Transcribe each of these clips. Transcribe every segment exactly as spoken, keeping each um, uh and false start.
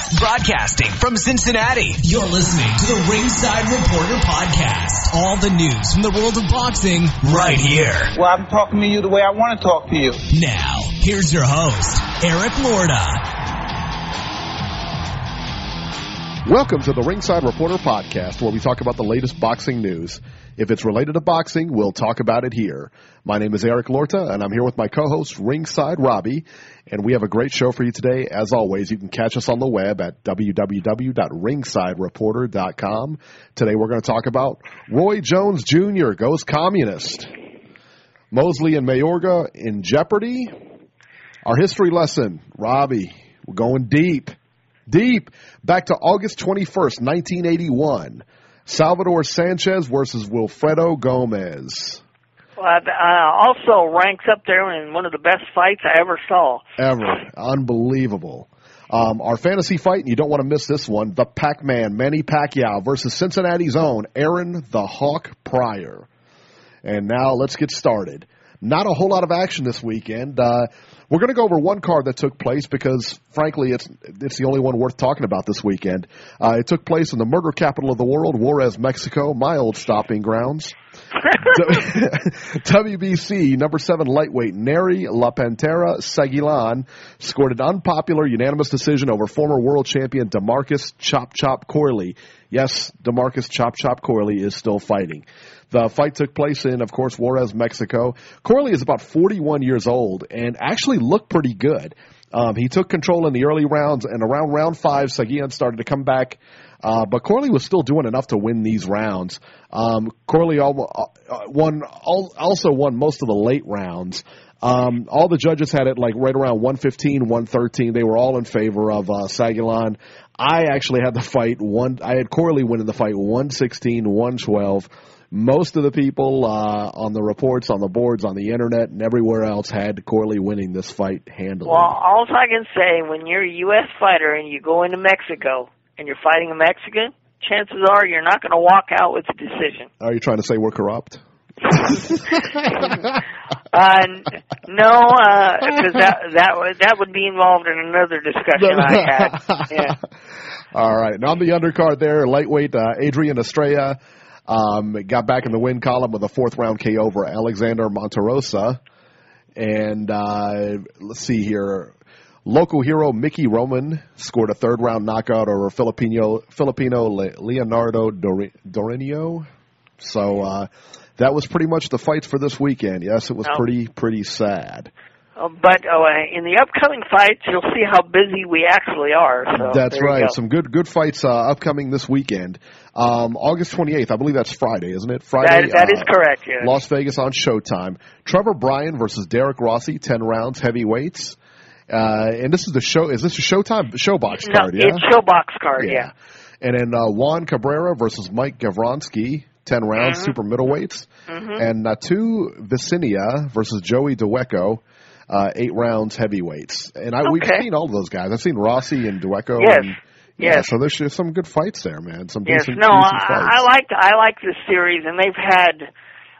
Broadcasting from Cincinnati, you're listening to the Ringside Reporter Podcast. All the news from the world of boxing right here. Well, I'm talking to you the way I want to talk to you. Now, here's your host, Eric Lorda. Welcome to the Ringside Reporter Podcast, where we talk about the latest boxing news. If it's related to boxing, we'll talk about it here. My name is Eric Lorta, and I'm here with my co-host, Ringside Robbie, and we have a great show for you today. As always, you can catch us on the web at w w w dot ringside reporter dot com. Today we're going to talk about Roy Jones Junior goes communist, Mosley and Mayorga in jeopardy, our history lesson, Robbie, we're going deep, deep, back to August twenty-first, nineteen eighty-one. Salvador Sanchez versus Wilfredo Gomez. Well, uh, also ranks up there in one of the best fights I ever saw. Ever. Unbelievable. Um, our fantasy fight, and you don't want to miss this one, the Pac-Man, Manny Pacquiao versus Cincinnati's own Aaron the Hawk Pryor. And now let's get started. Not a whole lot of action this weekend. Uh, we're going to go over one card that took place because, frankly, it's it's the only one worth talking about this weekend. Uh, it took place in the murder capital of the world, Juarez, Mexico, my old stomping grounds. W B C number seven lightweight Nery La Pantera Seguilan scored an unpopular unanimous decision over former world champion DeMarcus Chop Chop Corley. Yes, DeMarcus Chop Chop Corley is still fighting. The fight took place in, of course, Juarez, Mexico. Corley is about forty-one years old and actually looked pretty good. Um, he took control in the early rounds, and around round five, Seguilan started to come back. Uh, but Corley was still doing enough to win these rounds. Um, Corley al- uh, won, al- also won most of the late rounds. Um, all the judges had it like right around one fifteen, one thirteen. They were all in favor of uh, Seguilan. I actually had the fight one. I had Corley winning the fight one sixteen, one twelve. Most of the people uh, on the reports, on the boards, on the internet, and everywhere else had Corley winning this fight handily. Well, all I can say, when you're a U S fighter and you go into Mexico and you're fighting a Mexican, chances are you're not going to walk out with a decision. Are you trying to say we're corrupt? uh, no, because uh, that that would that would be involved in another discussion I had. Yeah. All right. And on the undercard there, lightweight uh, Adrian Estrella um, got back in the win column with a fourth round K O over Alexander Monterosa. And uh, let's see here. Local hero Mickey Roman scored a third round knockout over Filipino Filipino Leonardo Dorenio. So uh, that was pretty much the fights for this weekend. Yes, it was no. pretty pretty sad. Uh, but uh, in the upcoming fights, you'll see how busy we actually are. So that's right. Go. Some good good fights uh, upcoming this weekend. Um, August twenty-eighth, I believe that's Friday, isn't it? Friday. That, that uh, is correct, yes. Las Vegas on Showtime. Trevor Bryan versus Derek Rossi, ten rounds, heavyweights. Uh, and this is the show. Is this a Showtime Showbox card? No, yeah, it's Showbox card. Yeah. yeah. And then uh, Juan Cabrera versus Mike Gavronsky, ten rounds, mm-hmm. super middleweights. Mm-hmm. And Natu Vicinia versus Joey Dueco, uh, eight rounds, heavyweights. And I, okay. we've seen all of those guys. I've seen Rossi and Dueco. Yes. And, yeah, yes. So there's just some good fights there, man. Some yes. decent, No, decent I, fights. I like I like this series, and they've had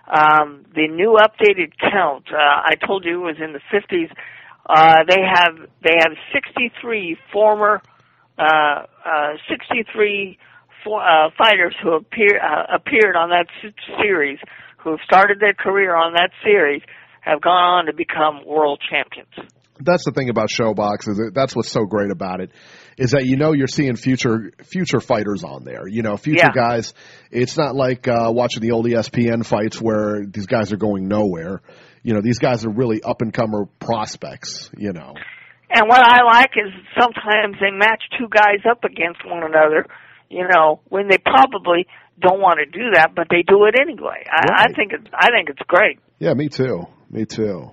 um, the new updated count. Uh, I told you it was in the fifties. Uh, they have they have sixty-three former uh, uh, sixty-three for, uh, fighters who appear uh, appeared on that series, who have started their career on that series, have gone on to become world champions. That's the thing about Showbox, is that that's what's so great about it, is that you know you're seeing future future fighters on there. You know, future yeah. guys. It's not like uh, watching the old E S P N fights where these guys are going nowhere. You know, these guys are really up-and-comer prospects, you know. And what I like is sometimes they match two guys up against one another, you know, when they probably don't want to do that, but they do it anyway. I, right. I think it's, I think it's great. Yeah, me too. Me too.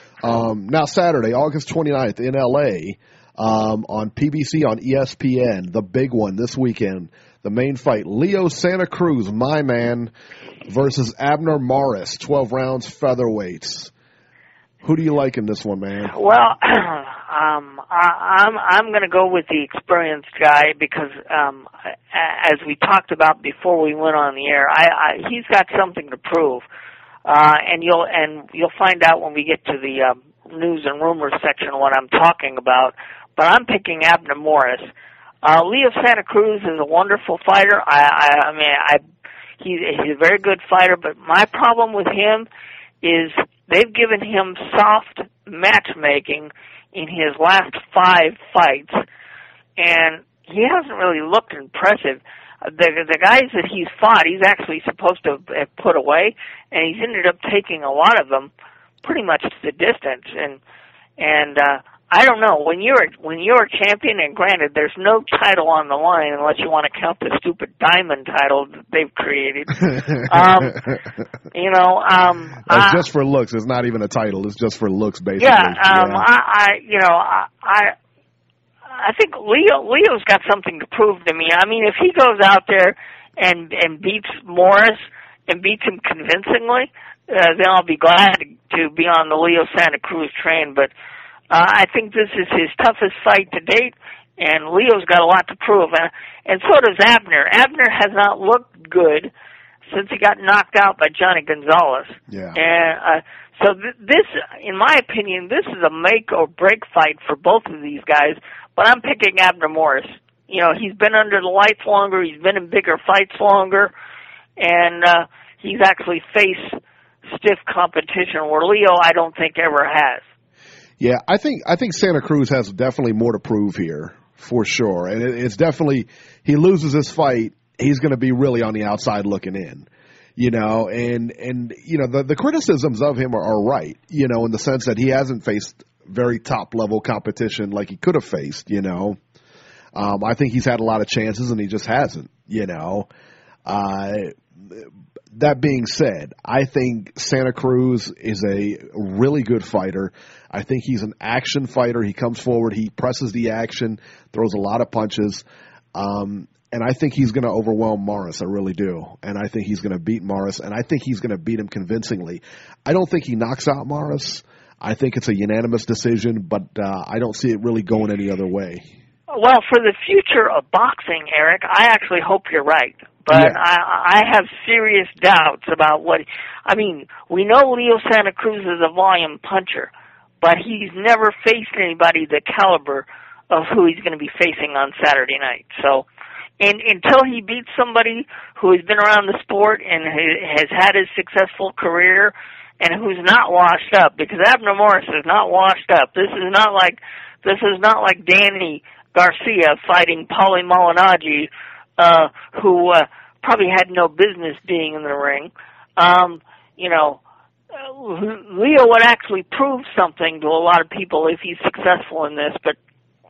Um, now, Saturday, August twenty-ninth in L A, um, on P B C on E S P N, the big one this weekend, the main fight, Leo Santa Cruz, my man, versus Abner Morris, twelve rounds, featherweights. Who do you like in this one, man? Well, um, I, I'm I'm going to go with the experienced guy because, um, as we talked about before we went on the air, I, I he's got something to prove, uh, and you'll and you'll find out when we get to the uh, news and rumors section what I'm talking about. But I'm picking Abner Morris. Uh, Leo Santa Cruz is a wonderful fighter. I, I, I mean, I, he's, he's a very good fighter, but my problem with him is they've given him soft matchmaking in his last five fights, and he hasn't really looked impressive. The the guys that he's fought, he's actually supposed to have put away, and he's ended up taking a lot of them pretty much to the distance. And and uh, I don't know, when you're when you're a champion, and granted, there's no title on the line unless you want to count the stupid diamond title that they've created. um, you know, um, That's uh, just for looks. It's not even a title. It's just for looks, basically. Yeah, um, yeah. I, I, you know, I. I I think Leo Leo's got something to prove to me. I mean, if he goes out there and and beats Morris and beats him convincingly, uh, then I'll be glad to be on the Leo Santa Cruz train. But uh, I think this is his toughest fight to date, and Leo's got a lot to prove. And, and so does Abner. Abner has not looked good since he got knocked out by Johnny Gonzalez. Yeah. And uh, so th- this, in my opinion, this is a make or break fight for both of these guys. But I'm picking Abner Morris. You know, he's been under the lights longer. He's been in bigger fights longer. And uh, he's actually faced stiff competition where Leo, I don't think, ever has. Yeah, I think I think Santa Cruz has definitely more to prove here, for sure. And it, it's definitely, he loses this fight, he's going to be really on the outside looking in. You know, and, and you know, the, the criticisms of him are, are right, you know, in the sense that he hasn't faced very top-level competition like he could have faced, you know. Um, I think he's had a lot of chances, and he just hasn't, you know. Uh, that being said, I think Santa Cruz is a really good fighter. I think he's an action fighter. He comes forward, he presses the action, throws a lot of punches. Um, and I think he's going to overwhelm Morris. I really do. And I think he's going to beat Morris, and I think he's going to beat him convincingly. I don't think he knocks out Morris. I think it's a unanimous decision, but uh, I don't see it really going any other way. Well, for the future of boxing, Eric, I actually hope you're right. But Yeah. I, I have serious doubts about what... I mean, we know Leo Santa Cruz is a volume puncher, but he's never faced anybody the caliber of who he's going to be facing on Saturday night. So, and, until he beats somebody who has been around the sport and has had his successful career and who's not washed up, because Abner Morris is not washed up. This is not like this is not like Danny Garcia fighting Paulie Malignaggi, uh, who uh, probably had no business being in the ring. Um, you know, uh, Leo would actually prove something to a lot of people if he's successful in this, but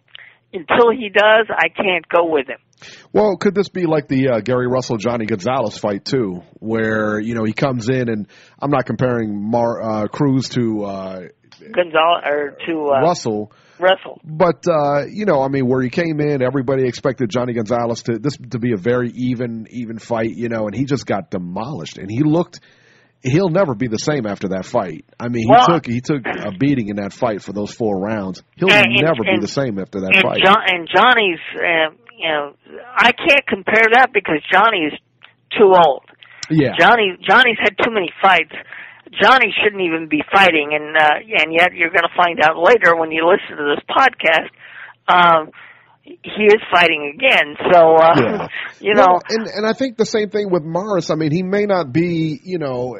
until he does, I can't go with him. Well, could this be like the uh, Gary Russell-Johnny Gonzalez fight, too, where, you know, he comes in, and I'm not comparing Mar- uh, Cruz to uh, Gonzalez or to uh, Russell. Russell. But, uh, you know, I mean, where he came in, everybody expected Johnny Gonzalez to this to be a very even, even fight, you know, and he just got demolished. And he looked, he'll never be the same after that fight. I mean, he well, took he took a beating in that fight for those four rounds. He'll and, never and, be the same after that and fight. John, and Johnny's, uh, you know, I can't compare that because Johnny is too old. Yeah. Johnny Johnny's had too many fights. Johnny shouldn't even be fighting, and uh, and yet you're going to find out later when you listen to this podcast, um, he is fighting again. So, uh, yeah. you know. Well, and, and I think the same thing with Morris. I mean, he may not be, you know,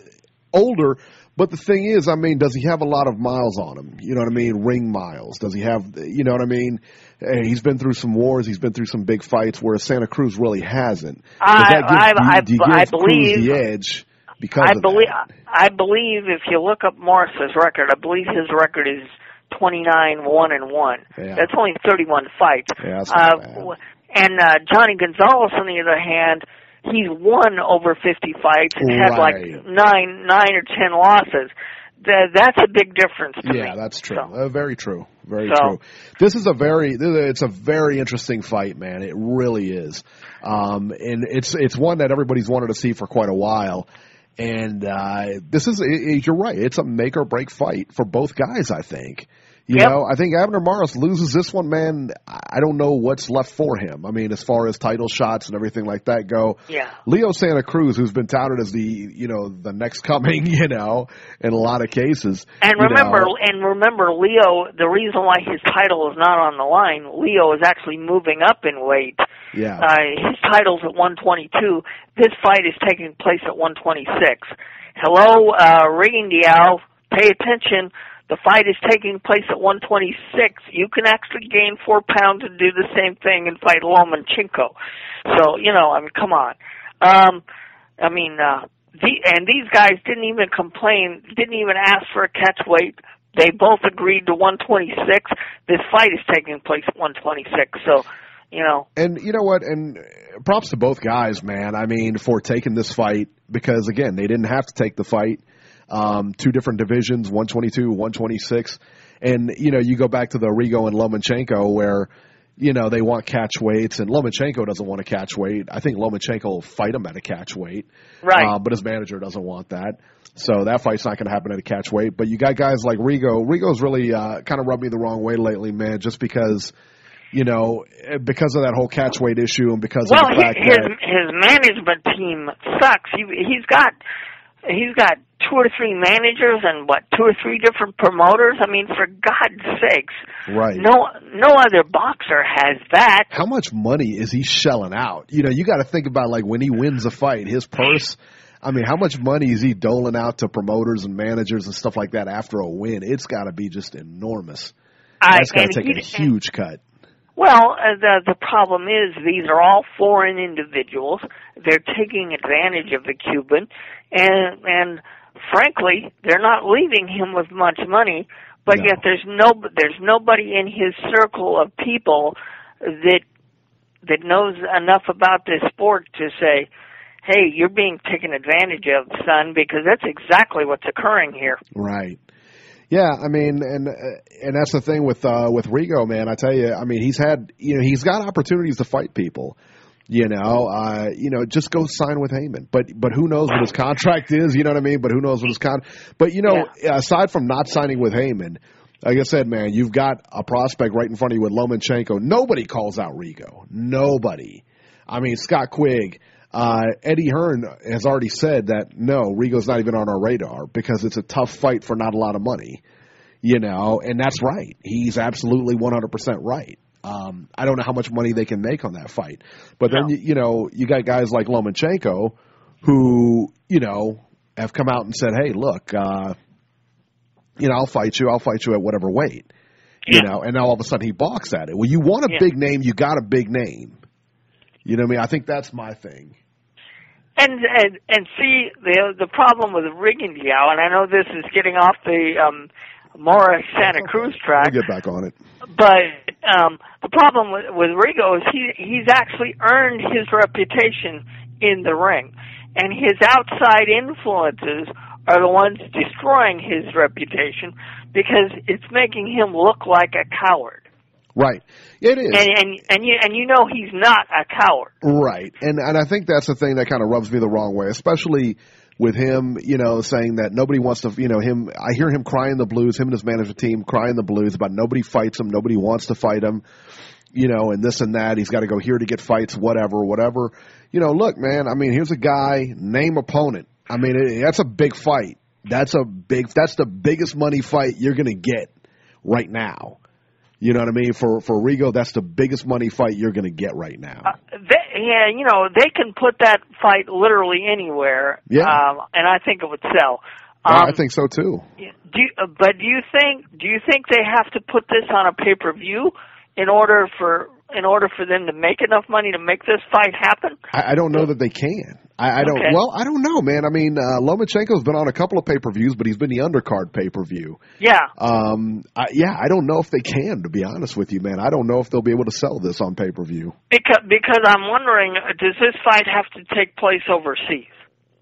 older, but the thing is, I mean, does he have a lot of miles on him? You know what I mean? Ring miles. Does he have, you know what I mean? He's been through some wars. He's been through some big fights, whereas Santa Cruz really hasn't. I, that gives, I, do, I, do you I, give I Cruz believe the edge because I of believe that? I believe if you look up Morris's record, I believe his record is twenty-nine one and one. Yeah. That's only thirty-one fights. Yeah, that's not uh, bad. And uh, Johnny Gonzalez, on the other hand, he's won over fifty fights and had like Right. nine, nine or ten losses. That, that's a big difference to Yeah, me. that's true. So, Uh, very true. Very So- true. This is a very, it's a very interesting fight, man. It really is. Um, and it's, it's one that everybody's wanted to see for quite a while. And, uh, this is, it, it, you're right. It's a make or break fight for both guys, I think. You yep. know, I think Abner Mares loses this one, man. I don't know what's left for him. I mean, as far as title shots and everything like that go. Yeah. Leo Santa Cruz, who's been touted as the, you know, the next coming, you know, in a lot of cases. And remember, know. and remember, Leo, the reason why his title is not on the line, Leo is actually moving up in weight. Yeah. Uh, his title's at one twenty-two. This fight is taking place at one twenty-six. Hello, uh, Rigondeaux, pay attention. The fight is taking place at one twenty-six. You can actually gain four pounds and do the same thing and fight Lomachenko. So, you know, I mean, come on. Um, I mean, uh, the, and these guys didn't even complain, didn't even ask for a catch weight. They both agreed to one twenty-six. This fight is taking place at one twenty-six. So, you know. And you know what? And props to both guys, man. I mean, for taking this fight because, again, they didn't have to take the fight. Um, two different divisions, one twenty-two, one twenty-six. And, you know, you go back to the Rigo and Lomachenko where, you know, they want catch weights, and Lomachenko doesn't want a catch weight. I think Lomachenko will fight him at a catch weight. Right. Uh, but his manager doesn't want that. So that fight's not going to happen at a catch weight. But you got guys like Rigo. Rigo's really uh, kind of rubbed me the wrong way lately, man, just because, you know, because of that whole catch weight issue and because well, of the fact his, that his management team sucks. He, he's got he's got two or three managers and what two or three different promoters. I mean, for God's sakes, right? No, no other boxer has that. How much money is he shelling out? You know, you got to think about like when he wins a fight, his purse. I mean, how much money is he doling out to promoters and managers and stuff like that after a win? It's got to be just enormous. That's got to take a huge cut. Well, uh, the the problem is these are all foreign individuals. They're taking advantage of the Cuban, and and frankly, they're not leaving him with much money. But no. yet, there's no there's nobody in his circle of people that that knows enough about this sport to say, "Hey, you're being taken advantage of, son," because that's exactly what's occurring here. Right. Yeah, I mean, and uh, and that's the thing with uh, with Rigo, man. I tell you, I mean, he's had, you know, he's got opportunities to fight people. You know, uh, you know, just go sign with Heyman. But but who knows what his contract is? You know what I mean? But who knows what his con? But you know, yeah. aside from not signing with Heyman, like I said, man, you've got a prospect right in front of you with Lomachenko. Nobody calls out Rigo. Nobody. I mean, Scott Quigg. Uh, Eddie Hearn has already said that, no, Rigo's not even on our radar because it's a tough fight for not a lot of money, you know, and that's right. He's absolutely one hundred percent right. Um, I don't know how much money they can make on that fight. But then, no. you, you know, you got guys like Lomachenko who, you know, have come out and said, hey, look, uh, you know, I'll fight you. I'll fight you at whatever weight, you yeah. know, and now all of a sudden he balks at it. Well, you want a yeah. big name, you got a big name. You know what I mean? I think that's my thing. And and and see the the problem with Rigondeaux, and I know this is getting off the um, Mares Santa Cruz track. We'll get back on it. But um, the problem with, with Rigo is he he's actually earned his reputation in the ring, and his outside influences are the ones destroying his reputation because it's making him look like a coward. Right. It is. And, and and you and you know he's not a coward. Right. And and I think that's the thing that kind of rubs me the wrong way, especially with him, you know, saying that nobody wants to, you know, him, I hear him crying the blues, him and his management team crying the blues about nobody fights him, nobody wants to fight him, you know, and this and that. He's got to go here to get fights, whatever, whatever. You know, look, man, I mean, here's a guy, name opponent. I mean, it, that's a big fight. That's a big, that's the biggest money fight you're going to get right now. You know what I mean? For for Rigo, that's the biggest money fight you're going to get right now. Uh, they, yeah, you know, they can put that fight literally anywhere. Yeah. Um, and I think it would sell. Um, Um, I think so too. Do you, uh, but do you think do you think they have to put this on a pay per view in order for in order for them to make enough money to make this fight happen? I, I don't know that they can. I, I don't. Okay. Well, I don't know, man. I mean, uh, Lomachenko's been on a couple of pay per views, but he's been the undercard pay per view. Yeah. Um. I, yeah. I don't know if they can. To be honest with you, man, I don't know if they'll be able to sell this on pay per view. Because because I'm wondering, does this fight have to take place overseas?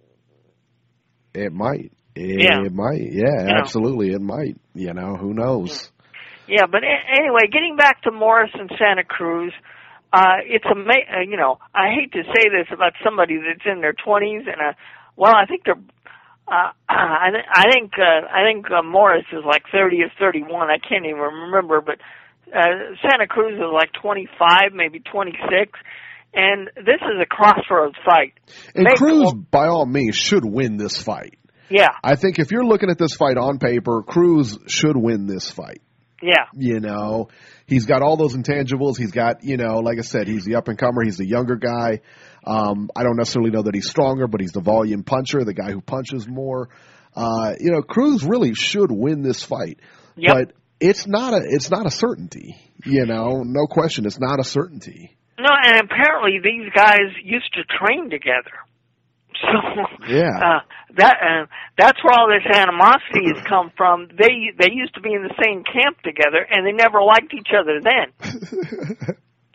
It might. It, Yeah. it might. Yeah. You know. Absolutely. It might. You know. Who knows? Yeah, but a- anyway, getting back to Mares and Santa Cruz, uh, it's ama- uh, you know, I hate to say this about somebody that's in their twenties, and uh, well, I think they're, Uh, I, th- I think uh, I think uh, Morris is like thirty or thirty-one. I can't even remember, but uh, Santa Cruz is like twenty-five, maybe twenty-six. And this is a crossroads fight. And Make, Cruz, by all means, should win this fight. Yeah. I think if you're looking at this fight on paper, Cruz should win this fight. Yeah. You know, he's got all those intangibles. He's got, you know, like I said, he's the up-and-comer. He's the younger guy. Um, I don't necessarily know that he's stronger, but he's the volume puncher, the guy who punches more. Uh, you know, Cruz really should win this fight. Yep. But it's not a it's not a certainty. You know, no question, it's not a certainty. No, and apparently these guys used to train together. So yeah, uh, that uh, that's where all this animosity has come from. They they used to be in the same camp together, and they never liked each other then.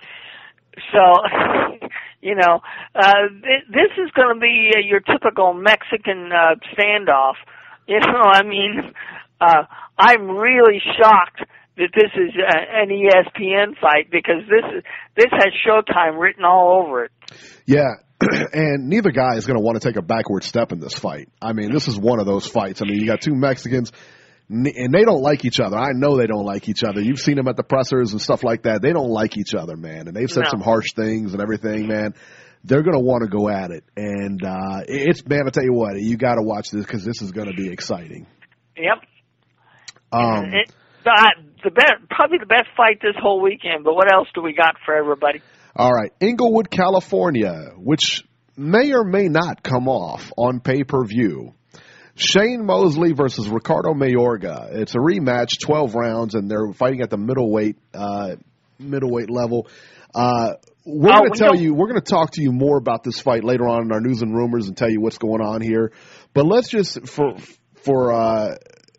So, you know, uh, th- this is going to be uh, your typical Mexican uh, standoff. You know, I mean, uh, I'm really shocked that this is uh, an E S P N fight because this is this has Showtime written all over it. Yeah. And neither guy is going to want to take a backward step in this fight. I mean, this is one of those fights. I mean, you got two Mexicans, and they don't like each other. I know they don't like each other. You've seen them at the pressers and stuff like that. They don't like each other, man. And they've said No. some harsh things and everything, man. They're going to want to go at it. And uh, it's, man, I tell you what, you got to watch this because this is going to be exciting. Yep. Um, it, uh, the best, probably the best fight this whole weekend. But what else do we got for everybody? All right, Inglewood, California, which may or may not come off on pay-per-view. Shane Mosley versus Ricardo Mayorga. It's a rematch, twelve rounds, and they're fighting at the middleweight uh, middleweight level. Uh, we're Oh, going to we tell don't- you, we're going to talk to you more about this fight later on in our news and rumors and tell you what's going on here. But let's just for for uh,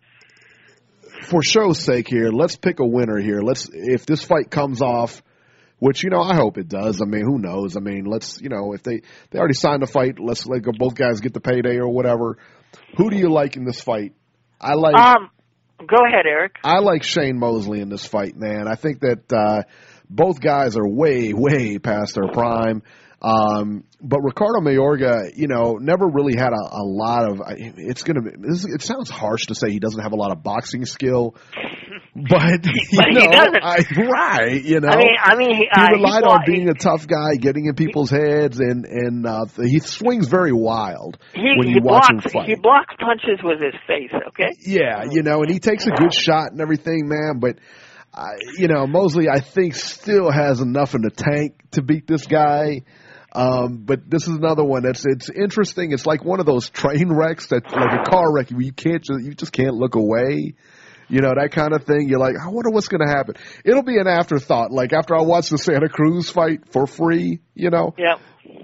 for show's sake here, let's pick a winner here. Let's if this fight comes off. Which, you know, I hope it does. I mean, who knows? I mean, let's, you know, if they, they already signed the fight, let's let go, both guys get the payday or whatever. Who do you like in this fight? I like, Um, go ahead, Eric. I like Shane Mosley in this fight, man. I think that, uh, both guys are way, way past their prime. Um, but Ricardo Mayorga, you know, never really had a, a lot of, it's going to be, it sounds harsh to say he doesn't have a lot of boxing skill. But, you But know, he doesn't. I, right, you know. I mean, I mean, he, He uh, relied he, on he, being a tough guy, getting in people's heads, and and uh, he swings very wild he, when he you watch blocks, him fight. He blocks punches with his face. Okay. Yeah, you know, and he takes a good shot and everything, man. But uh, you know, Mosley, I think, still has enough in the tank to beat this guy. Um, but this is another one that's it's interesting. It's like one of those train wrecks that, like a car wreck, where you can't just, you just can't look away. You know, that kind of thing. You're like, I wonder what's going to happen. It'll be an afterthought. Like after I watch the Santa Cruz fight for free, you know. Yep.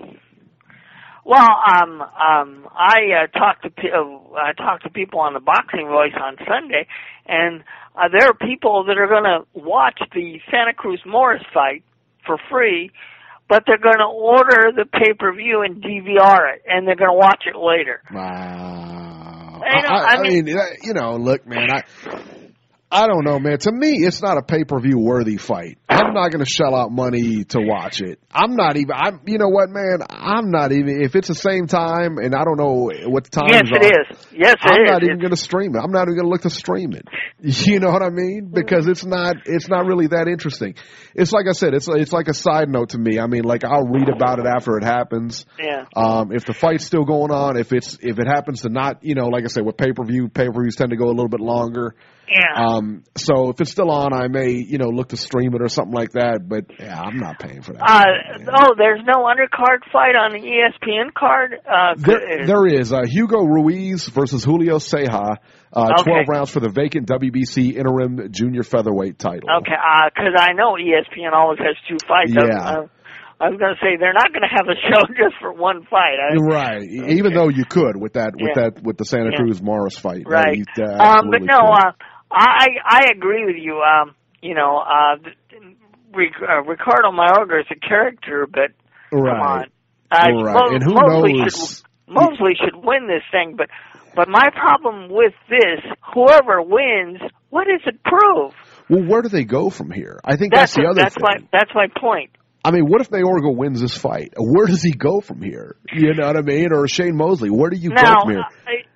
Well, um, um, I uh, talked to pe- uh, I talked to people on the Boxing Voice on Sunday, and uh, there are people that are going to watch the Santa Cruz Morris fight for free, but they're going to order the pay-per-view and D V R it, and they're going to watch it later. Wow. I, know, I, I, I mean, mean, you know, look, man, I, I don't know, man. To me, it's not a pay-per-view worthy fight. I'm not going to shell out money to watch it. I'm not even, I'm, you know what, man? I'm not even, if it's the same time, and I don't know what the time yes, is. it is. Yes, it I'm is. not even It's- going to stream it. I'm not even going to look to stream it. You know what I mean? Because it's not, it's not really that interesting. It's like I said, it's it's like a side note to me. I mean, like I'll read about it after it happens. Yeah. Um, if the fight's still going on, if it's if it happens to not, you know, like I said, with pay per view, pay per views tend to go a little bit longer. Yeah. Um, so if it's still on, I may, you know, look to stream it or something like that. But yeah, I'm not paying for that. Uh, man. oh, there's no undercard fight on the E S P N card? Uh, There, there is uh, Hugo Ruiz versus Julio Ceja, uh, Okay. twelve rounds for the vacant W B C interim junior featherweight title. Okay, because I know E S P N always has two fights. Yeah. I, I was going to say they're not going to have a show just for one fight. I, Right, even though you could with that, with Yeah. that, with the Santa Yeah. Cruz Morris fight, Right. You, uh, um, but absolutely no, could. uh, I I agree with you. Um, you know, uh, Ric- uh, Ricardo Mayorga is a character, but come Right. on, uh, Right. Mo- And who Mosley knows- should Mosley should win this thing, but but my problem with this, whoever wins, what does it prove? Well, where do they go from here? I think that's, the a- other that's thing. my that's my point. I mean, what if Mayorga wins this fight? Where does he go from here? You know what I mean? Or Shane Mosley, where do you Now, go from here? uh,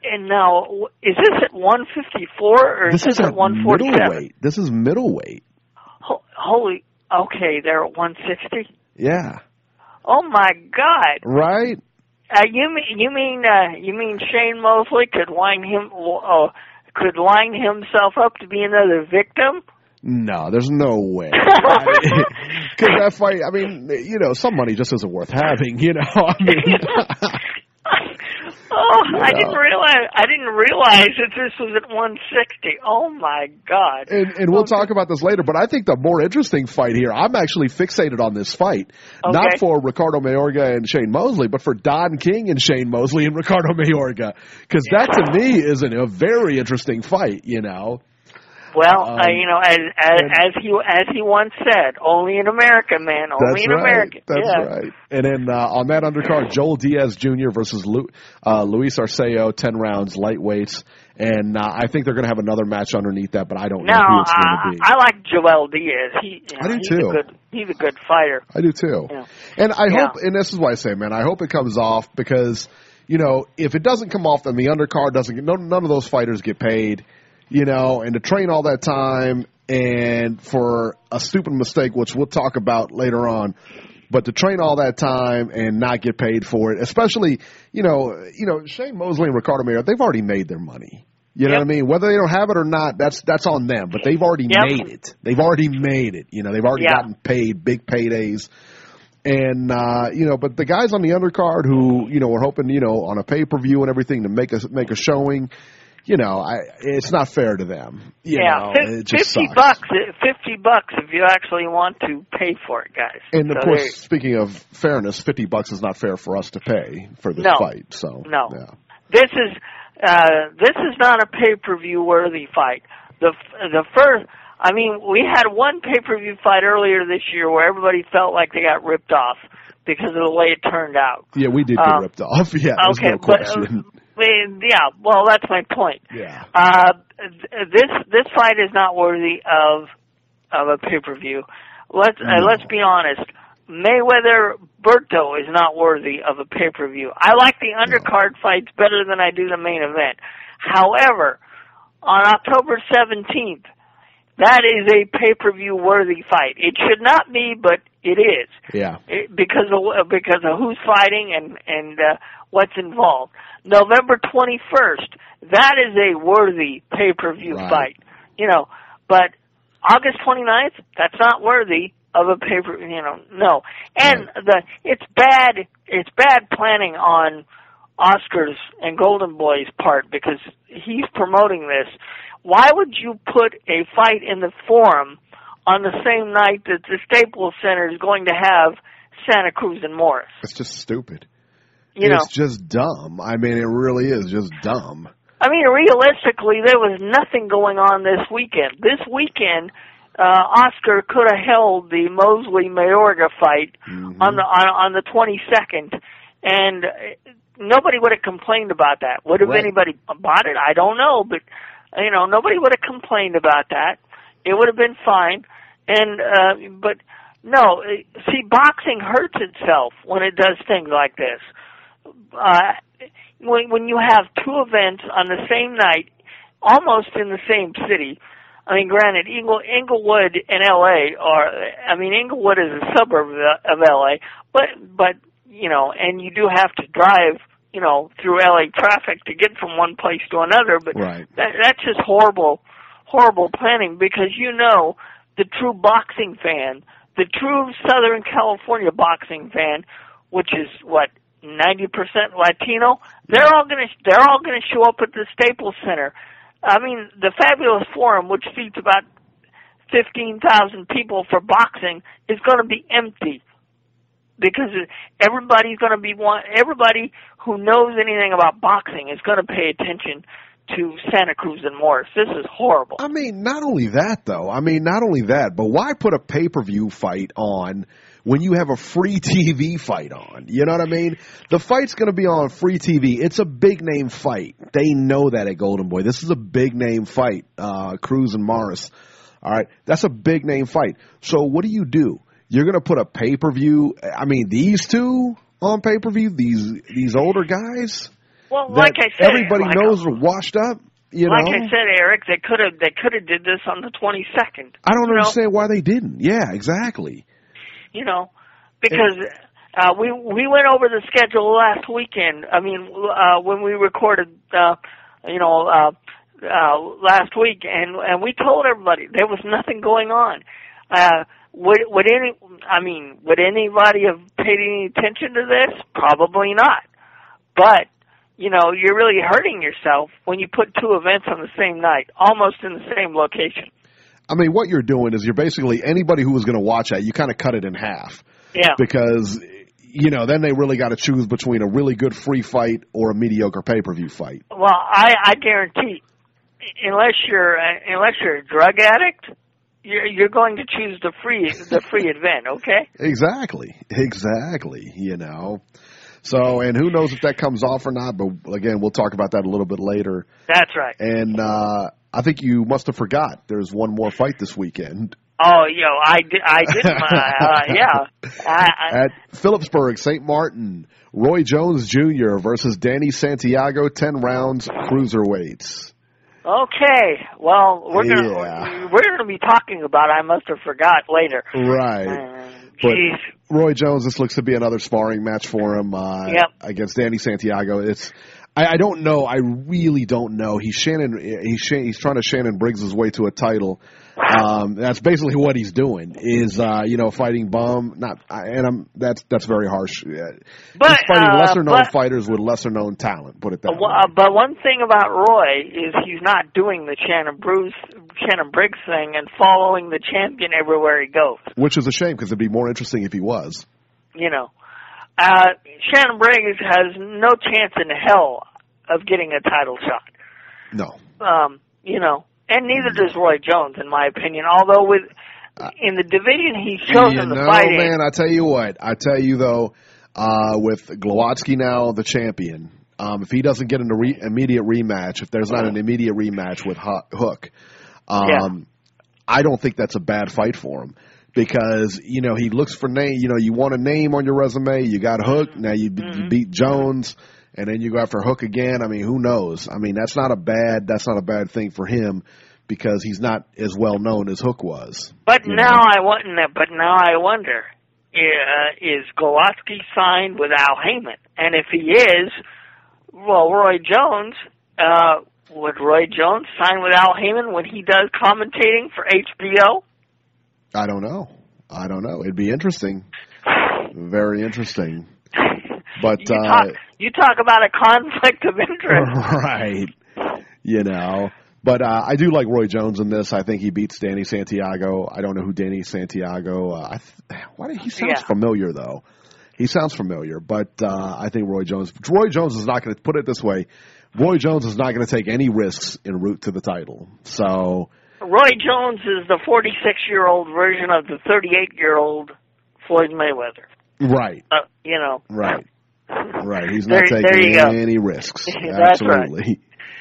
and now, is this at one fifty-four or This is this is at one forty-seven? middleweight. This is middleweight. Ho- holy, okay, they're at one sixty? Yeah. Oh, my God. Right? Uh, you mean you mean uh, you mean Shane Mosley could line him uh, could line himself up to be another victim? No, there's no way. Because that fight, I mean, you know, some money just isn't worth having. You know, I mean. Oh, You I know. didn't realize. I didn't realize that this was at one sixty. Oh my God! And, and we'll Okay. talk about this later, but I think the more interesting fight here, I'm actually fixated on this fight. Not Okay. for Ricardo Mayorga and Shane Mosley, but for Don King and Shane Mosley and Ricardo Mayorga. Because that to me is an, a very interesting fight, you know. Well, Um, uh, you know, as as, and- as he as he once said, only in America, man, only That's in right. America. That's yeah. right. And then uh, on that undercard, Joel Diaz Junior versus Lu- uh, Luis Arceo, ten rounds, lightweights. And uh, I think they're going to have another match underneath that, but I don't know No, who it's going uh, to be. I like Joel Diaz. He, you know, I do he's too. A good, he's a good fighter. I do too. Yeah. And I Yeah. hope, and this is why I say, man, I hope it comes off because, you know, if it doesn't come off, then the undercard doesn't get, no, none of those fighters get paid, you know, and to train all that time and for a stupid mistake, which we'll talk about later on, but to train all that time and not get paid for it, especially, you know, you know, Shane Mosley and Ricardo Mayor, they've already made their money. You know Yep. what I mean? Whether they don't have it or not, that's that's on them. But they've already Yep. made it. They've already made it. You know, they've already Yeah. gotten paid big paydays. And uh, you know, but the guys on the undercard who you know were hoping you know on a pay per view and everything to make a make a showing, you know, I it's not fair to them. You yeah, know, Fif- it just fifty sucks. bucks. Fifty bucks if you actually want to pay for it, guys. And of So course, there- speaking of fairness, fifty bucks is not fair for us to pay for this No. fight. So No. yeah. This is uh, this is not a pay per view worthy fight. The the first, I mean, we had one pay per view fight earlier this year where everybody felt like they got ripped off because of the way it turned out. Yeah, we did get Um, ripped off. Yeah, there's okay, no but question. uh, yeah, well, that's my point. Yeah. Uh, th- this this fight is not worthy of of a pay per view. Let's uh, No. let's be honest. Mayweather Berto is not worthy of a pay per view. I like the undercard fights better than I do the main event. However, on October seventeenth, that is a pay per view worthy fight. It should not be, but it is. Yeah. It, because of because of who's fighting and and uh, what's involved. November twenty-first, that is a worthy pay per view Right. fight. You know, but August twenty-ninth, that's not worthy of a pay per. You know, no. And Right. the it's bad. It's bad planning on Oscar's and Golden Boy's part because he's promoting this. Why would you put a fight in the Forum on the same night that the Staples Center is going to have Santa Cruz and Morris? It's just stupid. You know, it's just dumb. I mean, it really is just dumb. I mean, realistically, there was nothing going on this weekend. This weekend, uh, Oscar could have held the Mosley Mayorga fight Mhm. on the on, on the twenty-second, and uh, nobody would have complained about that. Would have Right. anybody bought it? I don't know, but you know, nobody would have complained about that. It would have been fine. And uh, but no, uh, see, boxing hurts itself when it does things like this. Uh, when when you have two events on the same night, almost in the same city. I mean, granted, Ingle, Inglewood and L A are. I mean, Inglewood is a suburb of, of L A, but but you know, and you do have to drive, you know, through L A traffic to get from one place to another. But Right. that, that's just horrible, horrible planning because you know the true boxing fan, the true Southern California boxing fan, which is what ninety percent Latino. They're all gonna they're all gonna show up at the Staples Center. I mean, the Fabulous Forum, which seats about fifteen thousand people for boxing, is going to be empty because everybody's going to be one. Everybody who knows anything about boxing is going to pay attention to Santa Cruz and Morris. This is horrible. I mean, not only that, though. I mean, not only that, but why put a pay-per-view fight on when you have a free T V fight on? You know what I mean? The fight's going to be on free T V. It's a big-name fight. They know that at Golden Boy. This is a big-name fight, uh, Cruz and Morris. All right? That's a big-name fight. So what do you do? You're going to put a pay-per-view – I mean, these two on pay-per-view, these these older guys – Well, that like I said, everybody like knows are washed up. You like know? I said, Eric, they could have they could have did this on the twenty-second. I don't you understand know? why they didn't. Yeah, exactly. You know, because uh, we we went over the schedule last weekend. I mean, uh, when we recorded, uh, you know, uh, uh, last week, and and we told everybody there was nothing going on. Uh, would would any? I mean, would anybody have paid any attention to this? Probably not. But you know, you're really hurting yourself when you put two events on the same night, almost in the same location. I mean, what you're doing is you're basically anybody who was going to watch that, you kind of cut it in half. Yeah. Because, you know, then they really got to choose between a really good free fight or a mediocre pay-per-view fight. Well, I, I guarantee, unless you're uh, unless you're a drug addict, you're you're going to choose the free the free event. Okay. Exactly. Exactly. You know. So, and who knows if that comes off or not, but again, we'll talk about that a little bit later. That's right. And uh, I think you must have forgot there's one more fight this weekend. Oh, yo, I, di- I didn't, uh, uh, yeah. I, I, At Phillipsburg, Saint Martin, Roy Jones Junior versus Danny Santiago, ten rounds, cruiserweights. Okay, well, we're gonna Yeah. we're gonna be talking about I must have forgot later. Right. Uh, But Jeez. Roy Jones, this looks to be another sparring match for him uh, Yep. against Danny Santiago. It's I, I don't know. I really don't know. He's Shannon. He's Shan, he's trying to Shannon Briggs his way to a title. Um, that's basically what he's doing. Is uh, you know fighting bum. Not and I'm that's that's very harsh. But, he's fighting uh, lesser known but- fighters with lesser known talent. Put it that Uh, way. well, uh, but one thing about Roy is he's not doing the Shannon Bruce, Shannon Briggs thing and following the champion everywhere he goes. Which is a shame because it'd be more interesting if he was. You know, uh, Shannon Briggs has no chance in hell of getting a title shot. No. Um, you know, and neither does Roy Jones, in my opinion. Although with in the division he's chosen you to know, fight in. man, I tell you what. I tell you though, uh, with Glowacki now the champion, um, if he doesn't get an re- immediate rematch, if there's not an immediate rematch with Hook, um, Yeah. I don't think that's a bad fight for him. Because, you know, he looks for name, you know, you want a name on your resume, you got Hook, now you, Mm-hmm. you beat Jones, and then you go after Hook again. I mean, who knows? I mean, that's not a bad, that's not a bad thing for him because he's not as well known as Hook was. But you now know? I wonder. But now I wonder: uh, is Glowacki signed with Al Heyman? And if he is, well, Roy Jones. Uh, would Roy Jones sign with Al Heyman when he does commentating for H B O? I don't know. I don't know. It'd be interesting. Very interesting. But you, uh, talk, you talk about a conflict of interest. right. You know. But uh, I do like Roy Jones in this. I think he beats Danny Santiago. I don't know who Danny Santiago. Uh, I th- why did, he sounds Yeah. familiar though. He sounds familiar, but uh, I think Roy Jones. Roy Jones is not going to put it this way. Roy Jones is not going to take any risks en route to the title. So Roy Jones is the forty-six-year-old version of the thirty-eight-year-old Floyd Mayweather. right, Uh, you know. right, right. He's not There- there taking you go. any risks. That's right. Absolutely.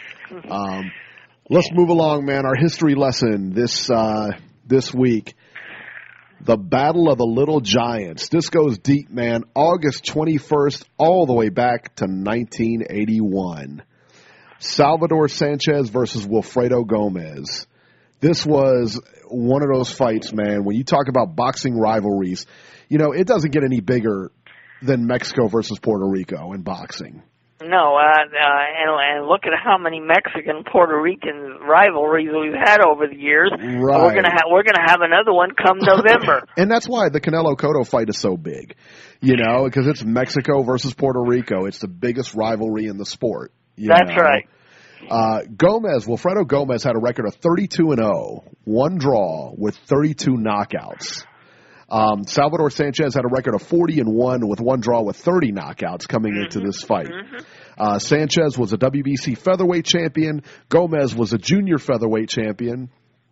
um, let's move along, man. Our history lesson this uh, this week. The Battle of the Little Giants. This goes deep, man. August twenty-first, all the way back to nineteen eighty-one. Salvador Sanchez versus Wilfredo Gomez. This was one of those fights, man. When you talk about boxing rivalries, you know, it doesn't get any bigger than Mexico versus Puerto Rico in boxing. No, uh, uh, and, and look at how many Mexican Puerto Rican rivalries we've had over the years. Right. We're gonna have we're gonna have another one come November. And that's why the Canelo Cotto fight is so big, you know, because it's Mexico versus Puerto Rico. It's the biggest rivalry in the sport. You That's know? right. Uh, Gomez, Wilfredo Gomez had a record of thirty-two and oh, one draw with thirty-two knockouts. Um, Salvador Sanchez had a record of forty and one with one draw with thirty knockouts coming mm-hmm. into this fight. Mm-hmm. Uh, Sanchez was a W B C featherweight champion. Gomez was a junior featherweight champion.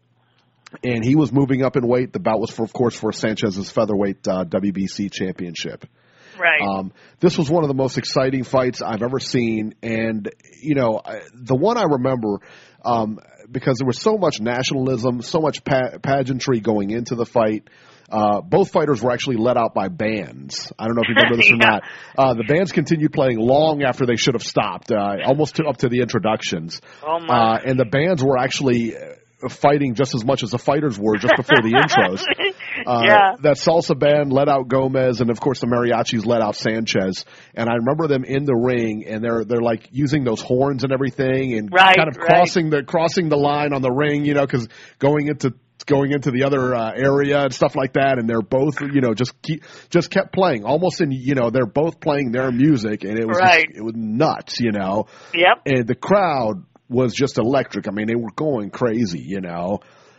And he was moving up in weight. The bout was, for, of course, for Sanchez's featherweight uh, W B C championship. Right. Um, this was one of the most exciting fights I've ever seen, and you know, I, the one I remember um, because there was so much nationalism, so much pa- pageantry going into the fight. Uh, both fighters were actually let out by bands. I don't know if you remember this or yeah. not. Uh, the bands continued playing long after they should have stopped, uh, almost to, up to the introductions. Oh my! Uh, and the bands were actually fighting just as much as the fighters were just before the intros. Uh, yeah. That salsa band let out Gomez, and of course the mariachis let out Sanchez. And I remember them in the ring, and they're they're like using those horns and everything, and right, kind of right. crossing the crossing the line on the ring, you know, because going into going into the other uh, area and stuff like that, and they're both, you know, just keep, just kept playing, almost in, you know, they're both playing their music, and it was right. just, it was nuts, you know. Yep. And the crowd was just electric. I mean, they were going crazy, you know.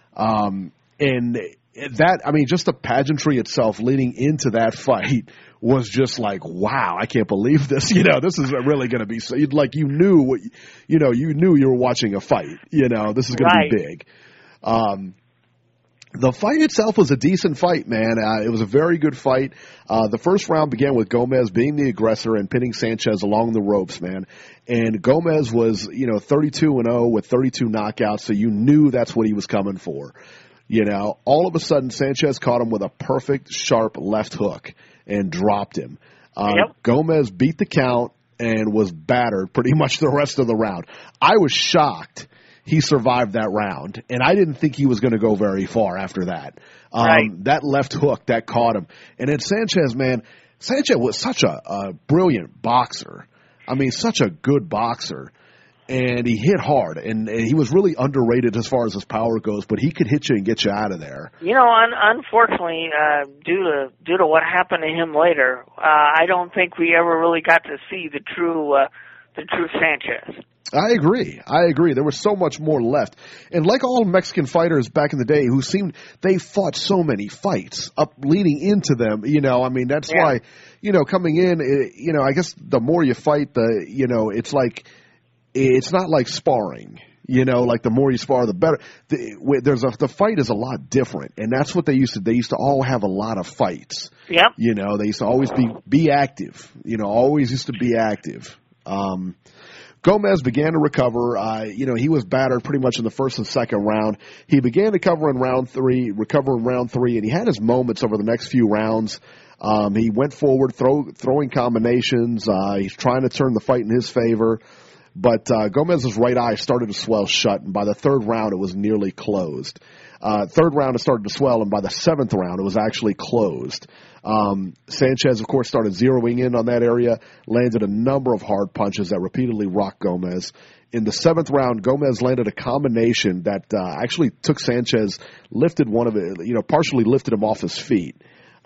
Um, and that, I mean, just the pageantry itself leading into that fight was just like, wow, I can't believe this. You know, this is really going to be so, like, you knew what, you know, you knew you were watching a fight. You know, this is going right. to be big. Um, The fight itself was a decent fight, man. Uh, it was a very good fight. Uh, the first round began with Gomez being the aggressor and pinning Sanchez along the ropes, man. And Gomez was, you know, thirty-two and oh with thirty-two knockouts, so you knew that's what he was coming for. You know, all of a sudden Sanchez caught him with a perfect, sharp left hook and dropped him. Uh, yep. Gomez beat the count and was battered pretty much the rest of the round. I was shocked he survived that round, and I didn't think he was going to go very far after that. Um, right. That left hook, that caught him. And then Sanchez, man, Sanchez was such a, a brilliant boxer. I mean, such a good boxer. And he hit hard, and, and he was really underrated as far as his power goes, but he could hit you and get you out of there. You know, un- unfortunately, uh, due to due to what happened to him later, uh, I don't think we ever really got to see the true uh, the true Sanchez. I agree. I agree. There was so much more left. And like all Mexican fighters back in the day who seemed, they fought so many fights up leading into them, you know, I mean, that's yeah. why, you know, coming in, you know, I guess the more you fight, the, you know, it's like, it's not like sparring, you know, like the more you spar, the better. The, there's a, the fight is a lot different. And that's what they used to, they used to all have a lot of fights. Yep. You know, they used to always be, be active, you know, always used to be active. Um, Gomez began to recover. Uh, you know, he was battered pretty much in the first and second round. He began to cover in round three, recover in round three, and he had his moments over the next few rounds. Um, he went forward, throw, throwing combinations. Uh, he's trying to turn the fight in his favor. But uh, Gomez's right eye started to swell shut, and by the third round, it was nearly closed. Uh, third round, it started to swell, and by the seventh round, it was actually closed. Um, Sanchez, of course, started zeroing in on that area, landed a number of hard punches that repeatedly rocked Gomez. In the seventh round, Gomez landed a combination that uh, actually took Sanchez, lifted one of it, you know, partially lifted him off his feet.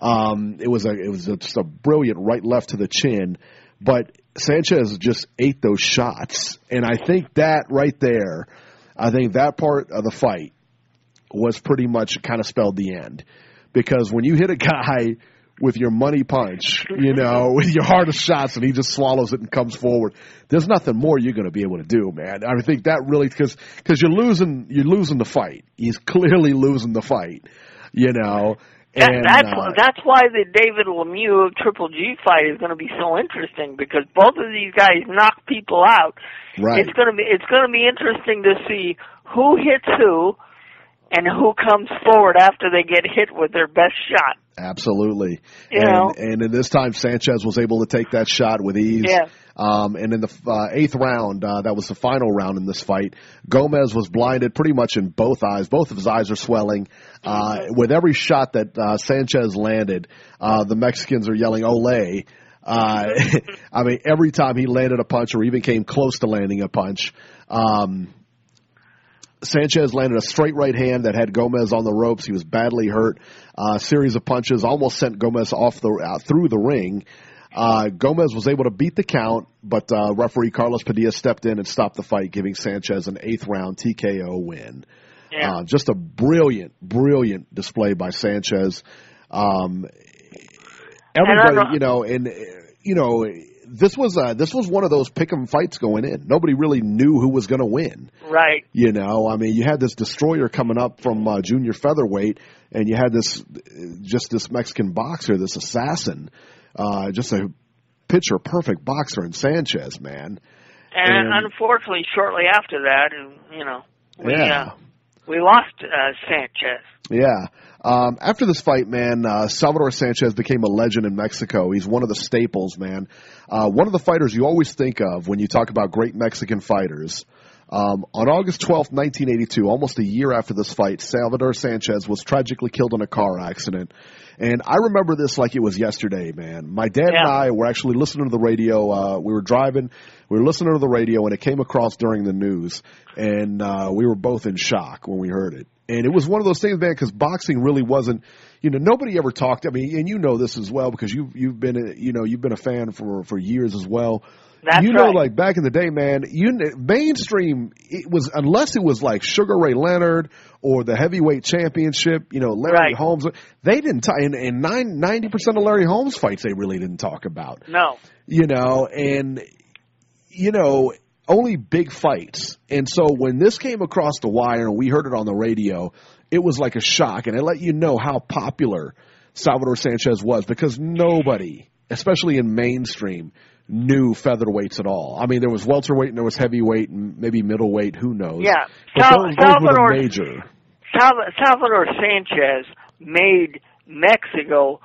Um, it was a, it was a, just a brilliant right left to the chin, but Sanchez just ate those shots, and I think that right there, I think that part of the fight was pretty much kind of spelled the end, because when you hit a guy with your money punch, you know, with your hardest shots, and he just swallows it and comes forward, there's nothing more you're going to be able to do, man. I think that really, because because you're losing, you're losing the fight. He's clearly losing the fight, you know. That, and, that's uh, that's why the David Lemieux Triple G fight is going to be so interesting, because both of these guys knock people out. Right. It's going to be it's going to be interesting to see who hits who and who comes forward after they get hit with their best shot. Absolutely. You and, know? and in this time, Sanchez was able to take that shot with ease. Yeah. Um, and in the uh, eighth round, uh, that was the final round in this fight, Gomez was blinded pretty much in both eyes. Both of his eyes are swelling. Uh, with every shot that uh, Sanchez landed, uh, the Mexicans are yelling, "Ole." Uh, I mean, every time he landed a punch or even came close to landing a punch, um, Sanchez landed a straight right hand that had Gomez on the ropes. He was badly hurt. Uh, a series of punches almost sent Gomez off the uh, through the ring. Uh, Gomez was able to beat the count, but uh, referee Carlos Padilla stepped in and stopped the fight, giving Sanchez an eighth round T K O win. Yeah. Uh, just a brilliant, brilliant display by Sanchez. Um, everybody, you know, and you know. This was uh, this was one of those pick'em fights going in. Nobody really knew who was going to win. Right. You know, I mean, you had this destroyer coming up from uh, junior featherweight, and you had this just this Mexican boxer, this assassin, Uh, just a picture perfect boxer in Sanchez, man. And, and unfortunately, shortly after that, you know, we yeah. uh, we lost uh, Sanchez. Yeah. Um, after this fight, man, uh, Salvador Sanchez became a legend in Mexico. He's one of the staples, man. Uh, one of the fighters you always think of when you talk about great Mexican fighters. Um, on August twelfth, nineteen eighty-two, almost a year after this fight, Salvador Sanchez was tragically killed in a car accident. And I remember this like it was yesterday, man. My dad yeah. and I were actually listening to the radio. Uh, we were driving. We were listening to the radio, and it came across during the news. And uh, we were both in shock when we heard it. And it was one of those things, man, because boxing really wasn't, you know, nobody ever talked. I mean, and you know this as well because you've, you've been, a, you know, you've been a fan for, for years as well. That's you know, right. like back in the day, man, you mainstream, it was, unless it was like Sugar Ray Leonard or the heavyweight championship, you know, Larry right. Holmes, they didn't, t- and, and nine, ninety percent of Larry Holmes fights they really didn't talk about. No. You know, and, you know, only big fights. And so when this came across the wire and we heard it on the radio, it was like a shock. And it let you know how popular Salvador Sanchez was because nobody, especially in mainstream, knew featherweights at all. I mean, there was welterweight and there was heavyweight and maybe middleweight. Who knows? Yeah. But Sal- those, those Salvador, were the major. Sal- Salvador Sanchez made Mexico,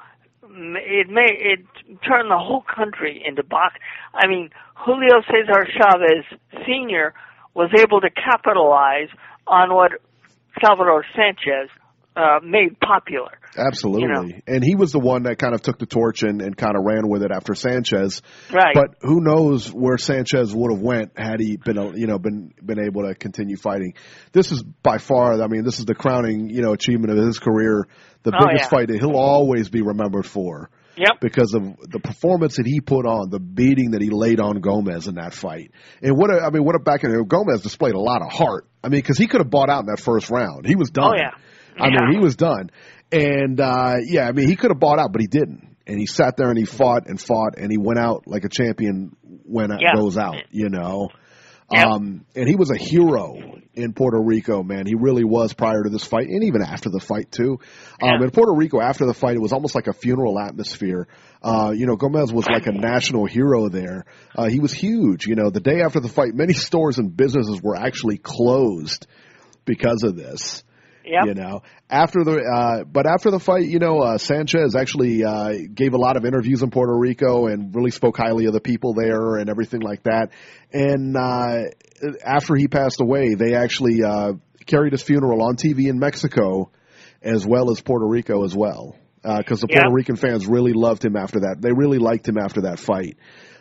it made, it turned the whole country into box. I mean, Julio Cesar Chavez Senior was able to capitalize on what Salvador Sanchez uh, made popular. Absolutely. You know? And he was the one that kind of took the torch and, and kind of ran with it after Sanchez. Right. But who knows where Sanchez would have went had he been, you know, been been able to continue fighting. This is by far, I mean, this is the crowning, you know, achievement of his career, the oh, biggest yeah. fight that he'll always be remembered for. Yep. Because of the performance that he put on, the beating that he laid on Gomez in that fight. And what a, I mean, what a back end. Gomez displayed a lot of heart. I mean, because he could have bought out in that first round. He was done. Oh, yeah. I yeah. mean, he was done. And, uh, yeah, I mean, he could have bought out, but he didn't. And he sat there and he fought and fought and he went out like a champion when it yeah. goes out, you know. Yep. Um, and he was a hero in Puerto Rico, man. He really was prior to this fight and even after the fight, too. Um, yeah. in Puerto Rico, after the fight, it was almost like a funeral atmosphere. Uh, you know, Gomez was like a national hero there. Uh, he was huge. You know, the day after the fight, many stores and businesses were actually closed because of this. Yep. You know, after the, uh, but after the fight, you know, uh, Sanchez actually, uh, gave a lot of interviews in Puerto Rico and really spoke highly of the people there and everything like that. And, uh, after he passed away, they actually, uh, carried his funeral on T V in Mexico as well as Puerto Rico as well. Uh, cause the yep. Puerto Rican fans really loved him after that. They really liked him after that fight.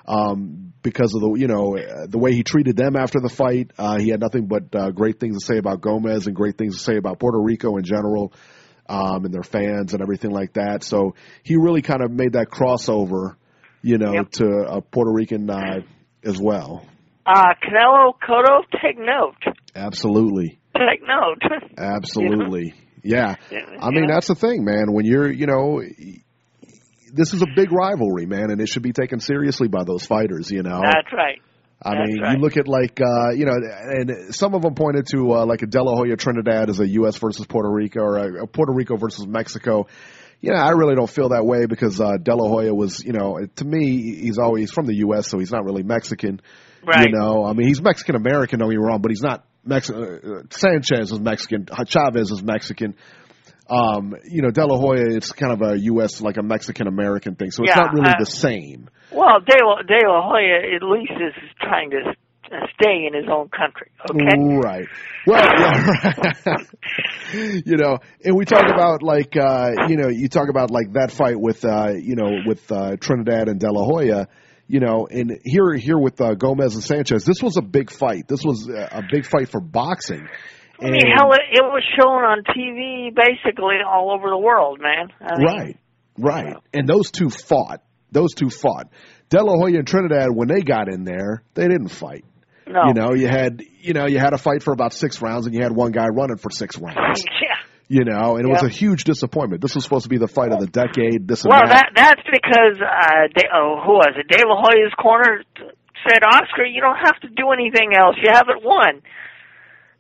Um, because of the, you know, the way he treated them after the fight. Uh, he had nothing but, uh, great things to say about Gomez and great things to say about Puerto Rico in general, um, and their fans and everything like that. So he really kind of made that crossover, you know, yep. to a Puerto Rican, uh, as well. Uh, Canelo Cotto, take note. Absolutely. Take note. Absolutely. Yeah. yeah. I mean, yeah. that's the thing, man. When you're, you know, this is a big rivalry, man, and it should be taken seriously by those fighters, you know. That's right. I That's mean, right. you look at like, uh, you know, and some of them pointed to uh, like a De La Hoya Trinidad as a U S versus Puerto Rico or a, a Puerto Rico versus Mexico. You know, I really don't feel that way because uh, De La Hoya was, you know, to me, he's always from the U S, so he's not really Mexican. Right. You know, I mean, he's Mexican-American, don't get me wrong, but he's not Mexican. Uh, Sanchez is Mexican. Chavez is Mexican. Um, you know, De La Hoya, it's kind of a U S, like a Mexican-American thing, so it's yeah, not really uh, the same. Well, De La, De La Hoya at least is trying to stay in his own country, okay? Right. Well, yeah, you know, and we talk about like, uh, you know, you talk about like that fight with, uh, you know, with uh, Trinidad and De La Hoya, you know, and here, here with uh, Gomez and Sanchez, this was a big fight. This was a big fight for boxing. I mean, hell, it, it was shown on T V basically all over the world, man. I mean, right, right. And those two fought. Those two fought. De La Hoya and Trinidad, when they got in there, they didn't fight. No. You know, you had, you know, you had a fight for about six rounds, and you had one guy running for six rounds. Yeah. You know, and it yep. was a huge disappointment. This was supposed to be the fight of the decade. This and well, that. that that's because uh, De, oh, who was it? De La Hoya's corner said, "Oscar, you don't have to do anything else. You haven't won."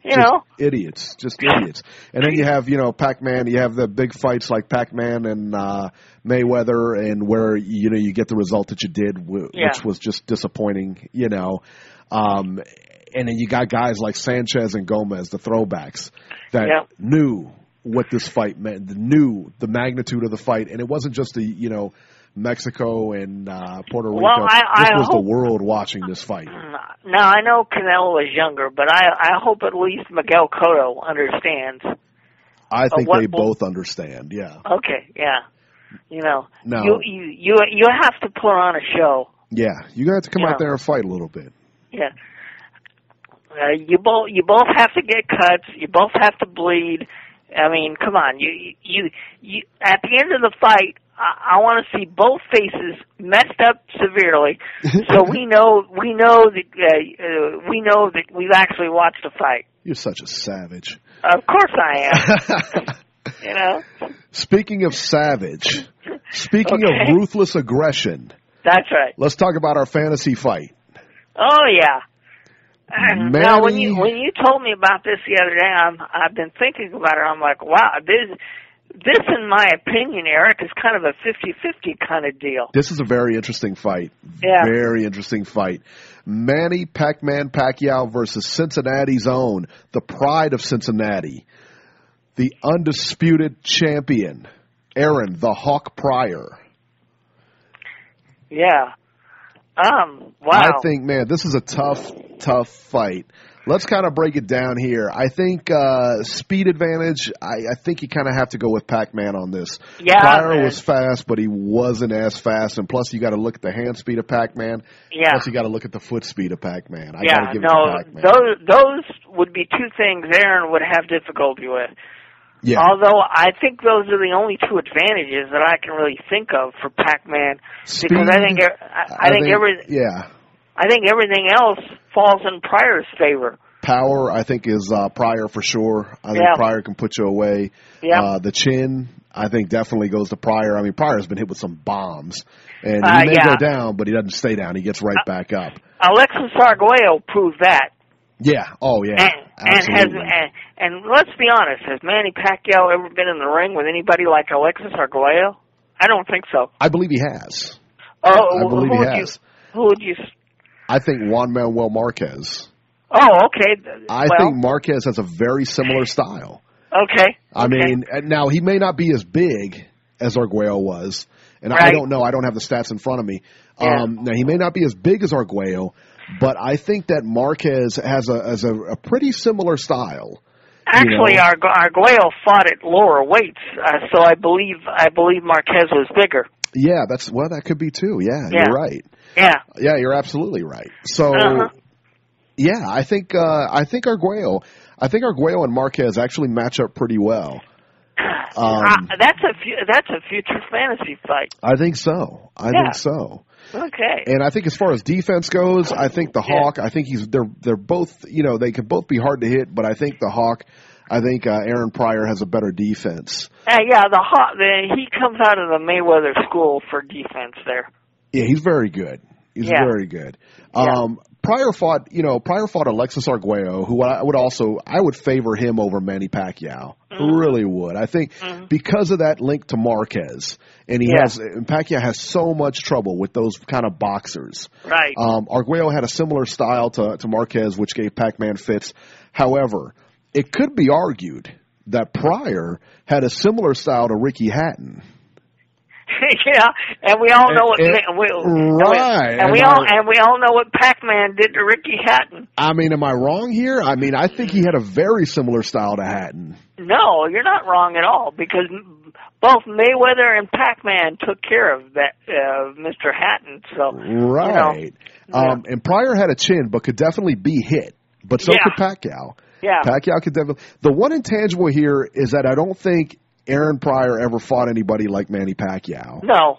You just know, idiots, just idiots. And then you have, you know, Pac-Man. You have the big fights like Pac-Man and uh, Mayweather, and where you know you get the result that you did, w- Yeah. which was just disappointing. You know, um, and then you got guys like Sanchez and Gomez, the throwbacks that Yeah. knew what this fight meant, knew the magnitude of the fight, and it wasn't just the you know. Mexico and uh, Puerto Rico. Well, I, I this was hope, the world watching this fight. Now, I know Canelo was younger, but I, I hope at least Miguel Cotto understands. I think what, they both understand, yeah. Okay, yeah. You know, No. you, you, you, you have to put on a show. Yeah, you got to come Yeah. out there and fight a little bit. Yeah. Uh, you both you both have to get cuts. You both have to bleed. I mean, come on. You you you. At the end of the fight, I, I want to see both faces messed up severely, so we know we know that uh, uh, we know that we've actually watched a fight. You're such a savage. Of course, I am. You know. Speaking of savage, speaking Okay. of ruthless aggression, That's right. let's talk about our fantasy fight. Oh yeah. And now, when Manny- you when you told me about this the other day, I'm, I've been thinking about it. I'm like, wow, this this, in my opinion, Eric, is kind of a fifty-fifty kind of deal. This is a very interesting fight. Yeah. Very interesting fight. Manny Pac-Man Pacquiao versus Cincinnati's own, the pride of Cincinnati, the undisputed champion, Aaron the Hawk Pryor. Yeah. Um. Wow. I think, man, this is a tough, tough fight. Let's kind of break it down here. I think uh, speed advantage, I, I think you kind of have to go with Pac-Man on this. Yeah, Pryor man. was fast, but he wasn't as fast. And plus, you got to look at the hand speed of Pac-Man. Yeah. Plus, you got to look at the foot speed of Pac-Man. I yeah. got to give No. it to Pac-Man. Those those would be two things Aaron would have difficulty with. yeah. Although I think those are the only two advantages that I can really think of for Pac-Man, Speed, because I think I, I, think every yeah. I think everything else falls in Pryor's favor. Power, I think, is uh, Pryor for sure. I think Yeah. Pryor can put you away. Yeah. Uh, the chin, I think, definitely goes to Pryor. I mean, Pryor's been hit with some bombs. And Uh, he may yeah. go down, but he doesn't stay down. He gets right back up. Alexis Arguello proved that. Yeah. Oh, yeah. And, and has Absolutely. and, and let's be honest, has Manny Pacquiao ever been in the ring with anybody like Alexis Arguello? I don't think so. I believe he has. Oh, I believe who he would has. You, who would you? s- I think Juan Manuel Marquez. Oh, okay. I well, think Marquez has a very similar style. okay. I okay. mean, and now he may not be as big as Arguello was, and I Right. don't know. I don't have the stats in front of me. Yeah. Um, now he may not be as big as Arguello, but I think that Marquez has a has a, a pretty similar style. Actually, you know. Argu- Arguello fought at lower weights, uh, so I believe I believe Marquez was bigger. Yeah, that's well, that could be too. Yeah, Yeah. you're right. Yeah. Yeah, you're absolutely right. So, Uh-huh. yeah, I think uh, I think Arguello, I think Arguello and Marquez actually match up pretty well. Um, uh, that's a fu- that's a future fantasy fight. I think so. I Yeah. think so. Okay. And I think as far as defense goes, I think the Yeah. Hawk. I think he's they're they're both you know they could both be hard to hit, but I think the Hawk. I think uh, Aaron Pryor has a better defense. Uh, yeah, the hot the, he comes out of the Mayweather school for defense there. Yeah, he's very good. He's Yeah. very good. Um, Pryor fought, you know, Pryor fought Alexis Arguello, who I would also, I would favor him over Manny Pacquiao. Mm-hmm. Really would. I think Mhm. because of that link to Marquez, and he Yeah. has, and Pacquiao has so much trouble with those kind of boxers. Right. Um, Arguello had a similar style to, to Marquez, which gave Pac-Man fits. However, it could be argued that Pryor had a similar style to Ricky Hatton. Yeah, and we all know what And- and we, right. and we And all I- and we all know what Pac-Man did to Ricky Hatton. I mean, am I wrong here? I mean, I think he had a very similar style to Hatton. No, you're not wrong at all, because m- both Mayweather and Pac-Man took care of that uh, Mister Hatton. So Right. You know, um, and Pryor had a chin, but could definitely be hit. But so Yeah. could Pacquiao. yeah, Pacquiao could definitely. The one intangible here is that I don't think Aaron Pryor ever fought anybody like Manny Pacquiao. no,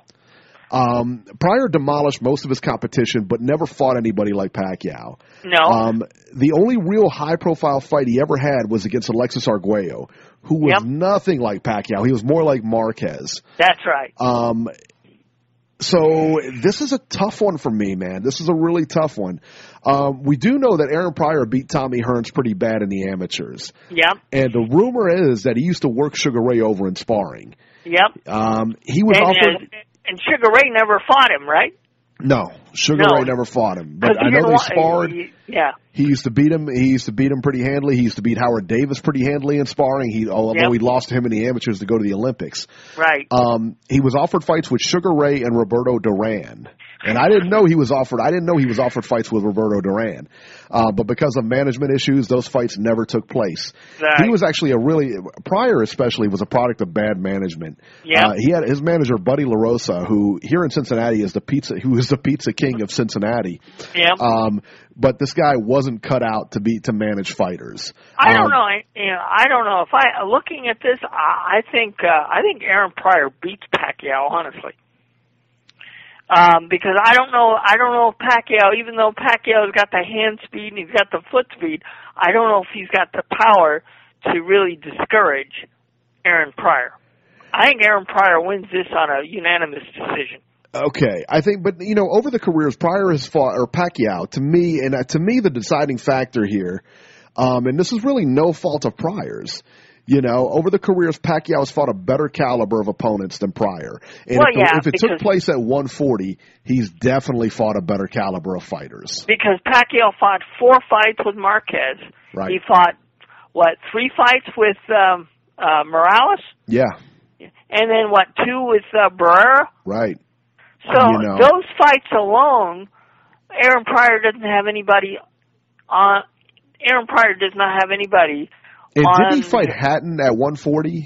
Um, Pryor demolished most of his competition, but never fought anybody like Pacquiao. no, Um, the only real high-profile fight he ever had was against Alexis Arguello, who was Yep. nothing like Pacquiao. He was more like Marquez. that's right. Um, So this is a tough one for me, man. This is a really tough one. Um, we do know that Aaron Pryor beat Tommy Hearns pretty bad in the amateurs. Yep. And the rumor is that he used to work Sugar Ray over in sparring. Yep. Um, he was and, offered. And, and Sugar Ray never fought him, right? No, Sugar no. Ray never fought him. But I he know they want, sparred. He, yeah. He used to beat him. He used to beat him pretty handily. He used to beat Howard Davis pretty handily in sparring. He, although yep. he lost to him in the amateurs to go to the Olympics. Right. Um, he was offered fights with Sugar Ray and Roberto Duran. And I didn't know he was offered. I didn't know he was offered fights with Roberto Duran, uh, but because of management issues, those fights never took place. Right. He was actually a really Pryor, especially, was a product of bad management. Yeah. Uh, he had his manager Buddy LaRosa, who here in Cincinnati is the pizza, who is the pizza king of Cincinnati. Yeah. Um, but this guy wasn't cut out to be to manage fighters. I don't um, know. I, you know, I don't know if I looking at this. I, I think uh, I think Aaron Pryor beats Pacquiao, honestly. Um, because I don't know, I don't know if Pacquiao, even though Pacquiao's got the hand speed and he's got the foot speed, I don't know if he's got the power to really discourage Aaron Pryor. I think Aaron Pryor wins this on a unanimous decision. Okay, I think, but you know, over the careers, Pryor has fought, or Pacquiao, to me, and uh, to me, the deciding factor here, um, and this is really no fault of Pryor's. You know, over the careers, Pacquiao has fought a better caliber of opponents than Pryor. And well, if, the, yeah, if it took place at one forty, he's definitely fought a better caliber of fighters. Because Pacquiao fought four fights with Marquez. Right. He fought, what, three fights with um, uh, Morales? Yeah. And then, what, two with uh, Barrera? Right. So you know. those fights alone, Aaron Pryor doesn't have anybody on. Aaron Pryor does not have anybody. And on, did he fight Hatton at one forty?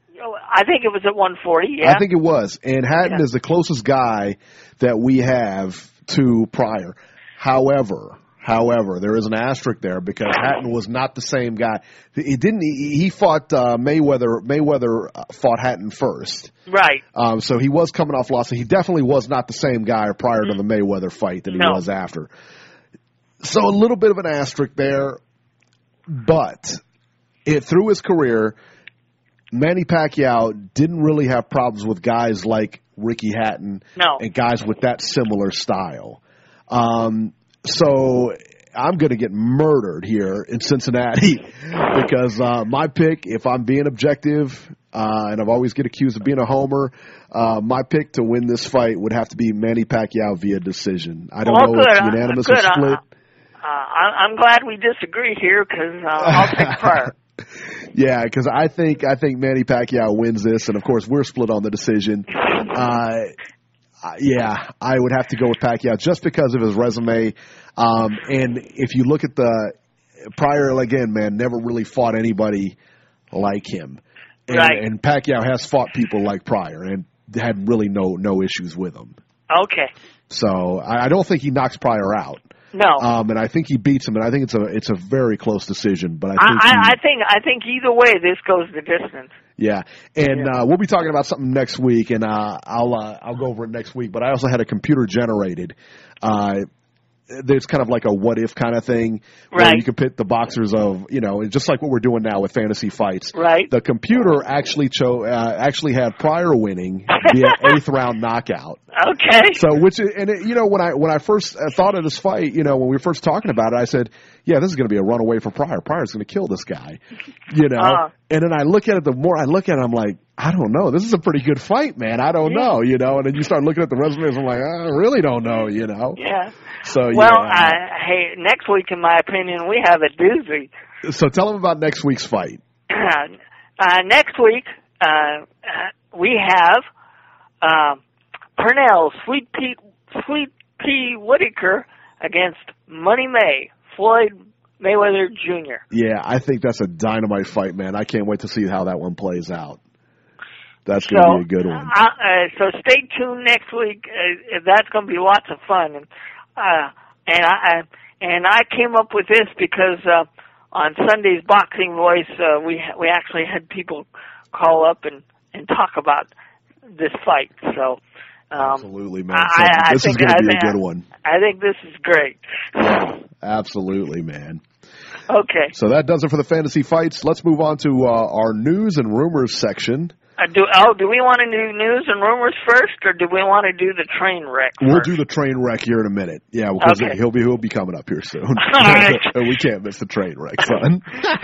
I think it was at one forty. Yeah, I think it was. And Hatton yeah. is the closest guy that we have to Pryor. However, however, there is an asterisk there because Hatton was not the same guy. He didn't. He, he fought uh, Mayweather. Mayweather fought Hatton first. Right. Um, so he was coming off loss. He definitely was not the same guy prior to the Mayweather fight that he no. was after. So a little bit of an asterisk there, but it, through his career, Manny Pacquiao didn't really have problems with guys like Ricky Hatton no. and guys with that similar style. Um, so I'm going to get murdered here in Cincinnati because uh, my pick, if I'm being objective, uh, and I've always get accused of being a homer, uh, my pick to win this fight would have to be Manny Pacquiao via decision. I don't well, know good. if unanimous uh, or split. Uh, uh, I'm glad we disagree here because uh, I'll pick Pryor. Yeah, because I think I think Manny Pacquiao wins this, and of course we're split on the decision. Uh, yeah, I would have to go with Pacquiao just because of his resume. Um, and if you look at the Pryor again, man, never really fought anybody like him. And, right. and Pacquiao has fought people like Pryor and had really no no issues with them. Okay. So I, I don't think he knocks Pryor out. No. Um, and I think he beats him, and I think it's a it's a very close decision. But I think I, he, I think I think either way this goes the distance. Yeah, and yeah. Uh, we'll be talking about something next week, and uh, I'll uh, I'll go over it next week. But I also had a computer generated. Uh, there's kind of like a what if kind of thing where right. you can pit the boxers of, you know, just like what we're doing now with fantasy fights. Right. The computer actually cho- uh, actually had Pryor winning via eighth round knockout. Okay. So which and it, you know when I when I first thought of this fight, you know, when we were first talking about it, I said, yeah, this is going to be a runaway for Pryor. Pryor's going to kill this guy. You know. Uh, and then I look at it, the more I look at it, I'm like, I don't know. This is a pretty good fight, man. I don't yeah. know, you know. And then you start looking at the resumes, I'm like, I really don't know, you know. Yeah. So well, yeah. uh, hey, next week, in my opinion, we have a doozy. So tell them about next week's fight. uh, next week, uh, uh, we have uh, Purnell, Sweet Pete, Sweet P. Whitaker against Money May, Floyd Mayweather Junior Yeah, I think that's a dynamite fight, man. I can't wait to see how that one plays out. That's going to so, be a good one. Uh, uh, so stay tuned next week. Uh, that's going to be lots of fun. And uh, and I, I and I came up with this because uh, on Sunday's Boxing Voice, uh, we we actually had people call up and, and talk about this fight. So um, absolutely, man. I, So I, this I is think, going to I be think, a good one. I think this is great. Yeah, absolutely, man. Okay. So that does it for the fantasy fights. Let's move on to uh, our news and rumors section. Uh, do oh, do we want to do news and rumors first, or do we want to do the train wreck first? We'll do the train wreck here in a minute. Yeah, because okay. he'll be he'll be coming up here soon. All right. We can't miss the train wreck, son.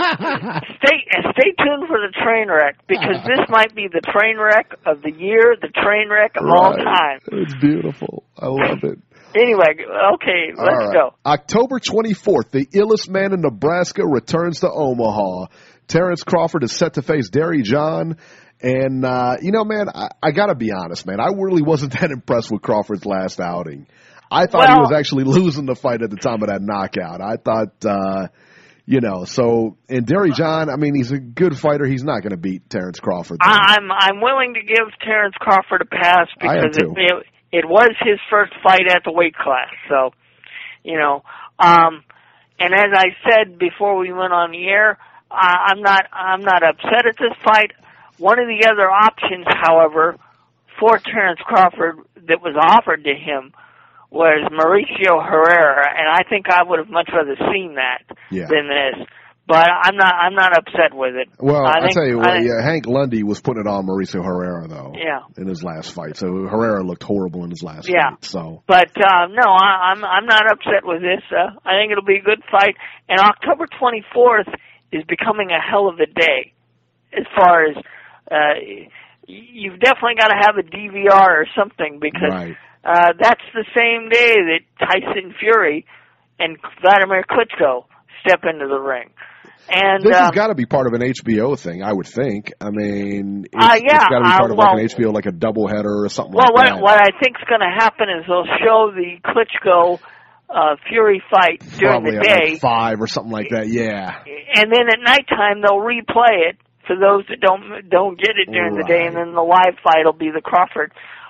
Stay stay tuned for the train wreck, because this might be the train wreck of the year, the train wreck of right. all time. It's beautiful. I love it. Anyway, okay, let's right. go. October twenty-fourth, the illest man in Nebraska returns to Omaha. Terrence Crawford is set to face Derry John. And, uh, you know, man, I, I got to be honest, man. I really wasn't that impressed with Crawford's last outing. I thought well, he was actually losing the fight at the time of that knockout. I thought, uh, you know, so, and Derry John, I mean, he's a good fighter. He's not going to beat Terrence Crawford. Though. I'm I'm willing to give Terrence Crawford a pass because it, it, it was his first fight at the weight class. So, you know, um, and as I said before we went on the air, I, I'm not I'm not upset at this fight. One of the other options, however, for Terrence Crawford that was offered to him was Mauricio Herrera, and I think I would have much rather seen that yeah. than this. But I'm not I'm not upset with it. Well, I I'll think, tell you what, I, yeah, Hank Lundy was putting it on Mauricio Herrera, though, yeah. in his last fight. So Herrera looked horrible in his last yeah. fight. So. But, uh, no, I, I'm I'm not upset with this. Uh, I think it'll be a good fight. And October twenty-fourth is becoming a hell of a day as far as uh, you've definitely got to have a D V R or something because right. uh, that's the same day that Tyson Fury and Vladimir Klitschko step into the ring. And this um, has got to be part of an H B O thing, I would think. I mean, it's, uh, yeah, it's got to be part uh, of well, like an H B O, like a doubleheader or something well, like what, that. Well, what I think's going to happen is they'll show the Klitschko uh, Fury fight during Probably the at day, like five or something like that. Yeah, and then at nighttime they'll replay it for those that don't don't get it during right. the day, and then the live fight will be the Crawford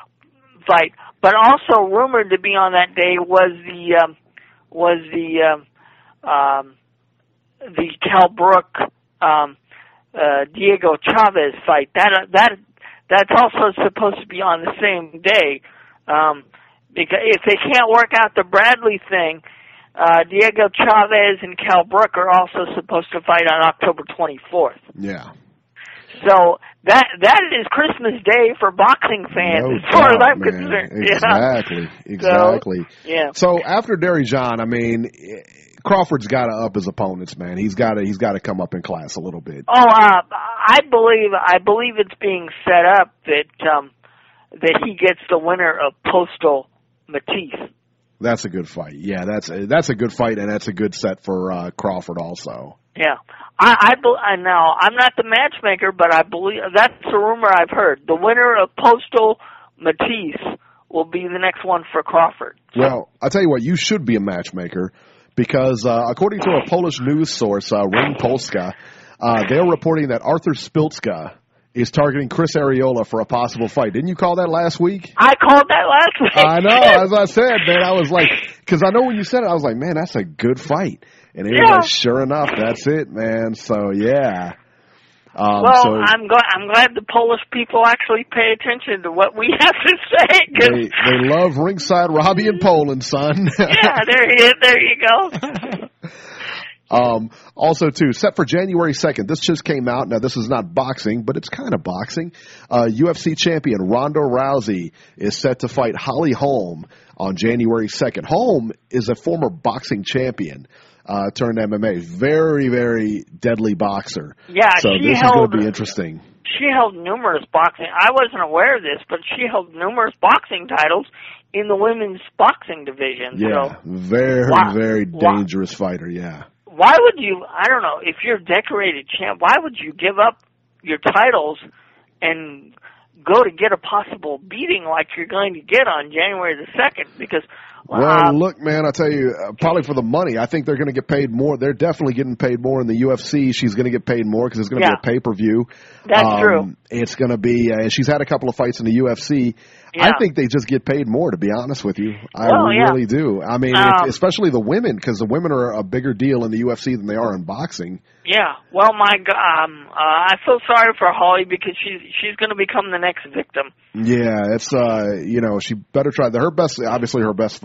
fight. But also rumored to be on that day was the um, was the um, um, the Cal Brook um, uh, Diego Chavez fight. That that that's also supposed to be on the same day. Um, because if they can't work out the Bradley thing, uh, Diego Chavez and Cal Brook are also supposed to fight on October twenty-fourth. Yeah. So that that is Christmas Day for boxing fans, No as far doubt, as I'm man. concerned. Exactly, yeah. exactly. So, yeah. So after Derry John, I mean, Crawford's got to up his opponents, man. He's got to he's got to come up in class a little bit. Oh, uh, I believe I believe it's being set up that um, that he gets the winner of Postal Matisse. That's a good fight. Yeah, that's a, that's a good fight, and that's a good set for uh, Crawford also. Yeah, I, I, I now I'm not the matchmaker, but I believe that's a rumor I've heard. The winner of Postal Matisse will be the next one for Crawford. So. Well, I'll tell you what, you should be a matchmaker because uh, according to a Polish news source, uh, Ring Polska, uh, they're reporting that Arthur Spiltzka is targeting Chris Arreola for a possible fight. Didn't you call that last week? I called that last week. I know, as I said, man, I was like, because I know when you said it, I was like, man, that's a good fight. And it yeah. was like, sure enough, that's it, man. So, yeah. Um, well, so I'm, gl- I'm glad the Polish people actually pay attention to what we have to say. Cause they, they love ringside Robbie in Poland, son. yeah, there you, there you go. Um, also, too, set for January second. This just came out. Now, this is not boxing, but it's kind of boxing. Uh, U F C champion Ronda Rousey is set to fight Holly Holm on January second. Holm is a former boxing champion uh, turned M M A. Very, very deadly boxer. Yeah, so she this held, is going to be interesting. She held numerous boxing. I wasn't aware of this, but she held numerous boxing titles in the women's boxing division. Yeah, so, very, why, very why, dangerous fighter, yeah. Why would you, I don't know, if you're a decorated champ, why would you give up your titles and go to get a possible beating like you're going to get on January the second? Because, well, uh, look, man, I'll tell you, uh, probably for the money. I think they're going to get paid more. They're definitely getting paid more in the U F C. She's going to get paid more because it's going to yeah, be a pay-per-view. That's um, true. It's going to be, uh, and she's had a couple of fights in the U F C. Yeah. I think they just get paid more, to be honest with you. I well, really yeah. do. I mean, um, if, especially the women, because the women are a bigger deal in the U F C than they are in boxing. Yeah, well, my um, uh, I feel sorry for Holly because she's she's going to become the next victim. Yeah, it's uh, you know, she better try. Her best, obviously, her best fight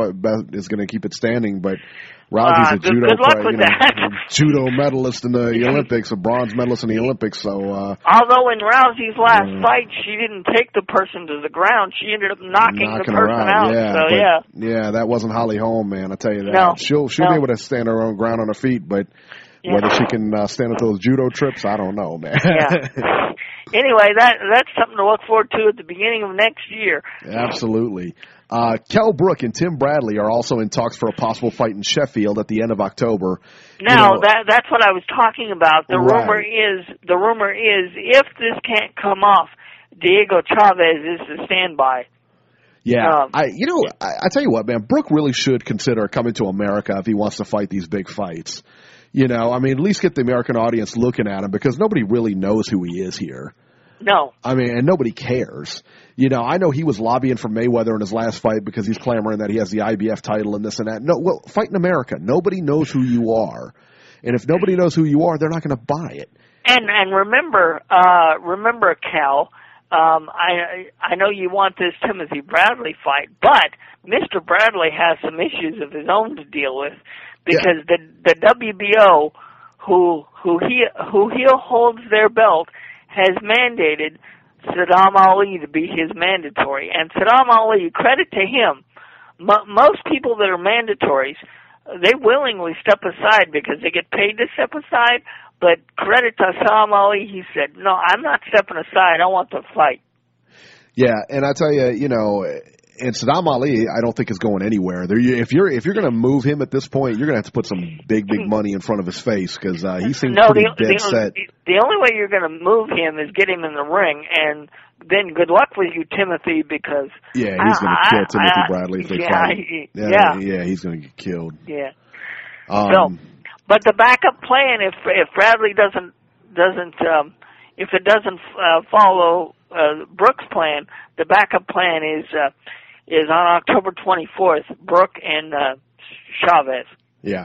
is going to keep it standing, but Rousey's uh, a good, judo good luck player, with you know, that. judo medalist in the Olympics, a bronze medalist in the Olympics. So, uh, although in Rousey's last uh, fight, she didn't take the person to the ground, she ended up knocking, knocking the person out. Yeah, so but, yeah, yeah, that wasn't Holly Holm, man. I tell you that. No, she'll she'll no. be able to stand her own ground on her feet, but yeah. whether she can uh, stand up to those judo trips, I don't know, man. Yeah. Anyway, that that's something to look forward to at the beginning of next year. Absolutely. Uh, Kell Brook and Tim Bradley are also in talks for a possible fight in Sheffield at the end of October. Now, you know, that that's what I was talking about. The right. rumor is the rumor is if this can't come off, Diego Chavez is the standby. Yeah, um, I you know I, I tell you what, man, Brook really should consider coming to America if he wants to fight these big fights. You know, I mean, at least get the American audience looking at him because nobody really knows who he is here. No. I mean, and nobody cares. You know, I know he was lobbying for Mayweather in his last fight because he's clamoring that he has the I B F title and this and that. No, well, fight in America. Nobody knows who you are. And if nobody knows who you are, they're not going to buy it. And and remember, uh, remember, Cal, um, I I know you want this Timothy Bradley fight, but Mister Bradley has some issues of his own to deal with because yeah. the the W B O, who who he who he holds their belt, has mandated Saddam Ali to be his mandatory. And Saddam Ali, credit to him, m- most people that are mandatories, they willingly step aside because they get paid to step aside, but credit to Saddam Ali, he said, no, I'm not stepping aside, I want to fight. Yeah, and I tell you, you know, and Saddam Ali, I don't think is going anywhere. There, if you're if you're going to move him at this point, you're going to have to put some big, big money in front of his face because uh, he seems no, pretty the, dead the, set. The only way you're going to move him is get him in the ring, and then good luck with you, Timothy, because yeah, he's going to kill I, Timothy I, Bradley if they yeah, fight. I, Yeah, yeah, yeah, he's going to get killed. Yeah. Um, so, but the backup plan, if if Bradley doesn't doesn't um, if it doesn't uh, follow uh, Brook's plan, the backup plan is. Uh, is on October twenty-fourth, Brook and uh, Chavez. Yeah.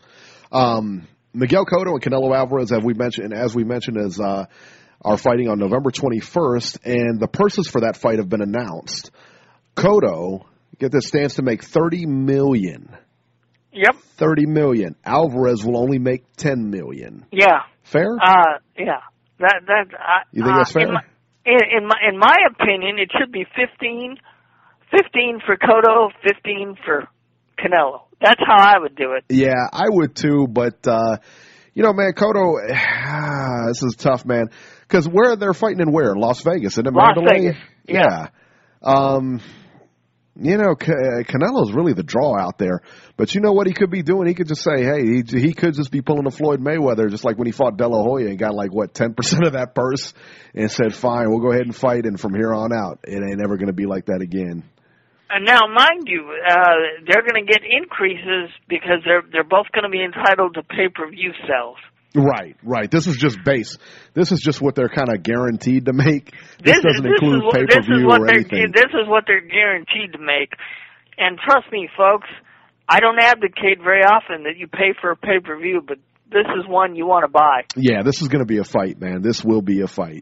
Um, Miguel Cotto and Canelo Alvarez, as we mentioned, as we mentioned, is uh, are fighting on November twenty-first, and the purses for that fight have been announced. Cotto, get this, stands to make thirty million dollars. Yep. thirty million dollars. Alvarez will only make ten million dollars. Yeah. Fair? Uh, yeah. That that. Uh, you think that's fair? In my, in, in my in my opinion, it should be fifteen. fifteen for Cotto, fifteen for Canelo. That's how I would do it. Yeah, I would too, but, uh, you know, man, Cotto, ah, this is tough, man. Because where they're fighting in where? Las Vegas, isn't it? Las Mandalay? Vegas. Yeah. yeah. Um, you know, Canelo's really the draw out there. But you know what he could be doing? He could just say, hey, he, he could just be pulling a Floyd Mayweather, just like when he fought De La Hoya and got like, what, ten percent of that purse and said, fine, we'll go ahead and fight, and from here on out, it ain't ever going to be like that again. And now, mind you, uh, they're going to get increases because they're they're both going to be entitled to pay-per-view sales. Right, right. This is just base. This is just what they're kind of guaranteed to make. This, this doesn't this include what, pay-per-view or anything. This is what they're guaranteed to make. And trust me, folks, I don't advocate very often that you pay for a pay-per-view, but this is one you want to buy. Yeah, this is going to be a fight, man. This will be a fight.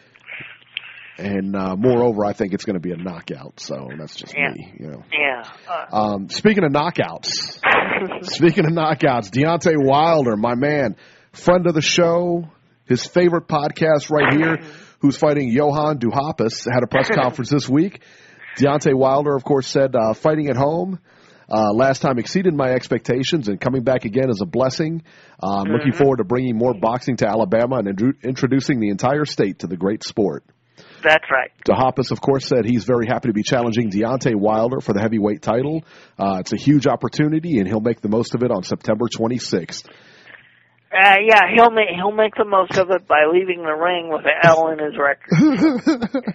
And uh, moreover, I think it's going to be a knockout. So that's just yeah. me, you know. Yeah. Uh, um, speaking of knockouts, speaking of knockouts, Deontay Wilder, my man, friend of the show, his favorite podcast right here, who's fighting Johan Duhaupas, had a press conference this week. Deontay Wilder, of course, said uh, fighting at home uh, last time exceeded my expectations, and coming back again is a blessing. Uh, I'm mm-hmm. looking forward to bringing more boxing to Alabama and in- introducing the entire state to the great sport. That's right. Duhaupas, of course, said he's very happy to be challenging Deontay Wilder for the heavyweight title. Uh, it's a huge opportunity, and he'll make the most of it on September twenty-sixth. Uh, yeah, he'll make he'll make the most of it by leaving the ring with an L in his record.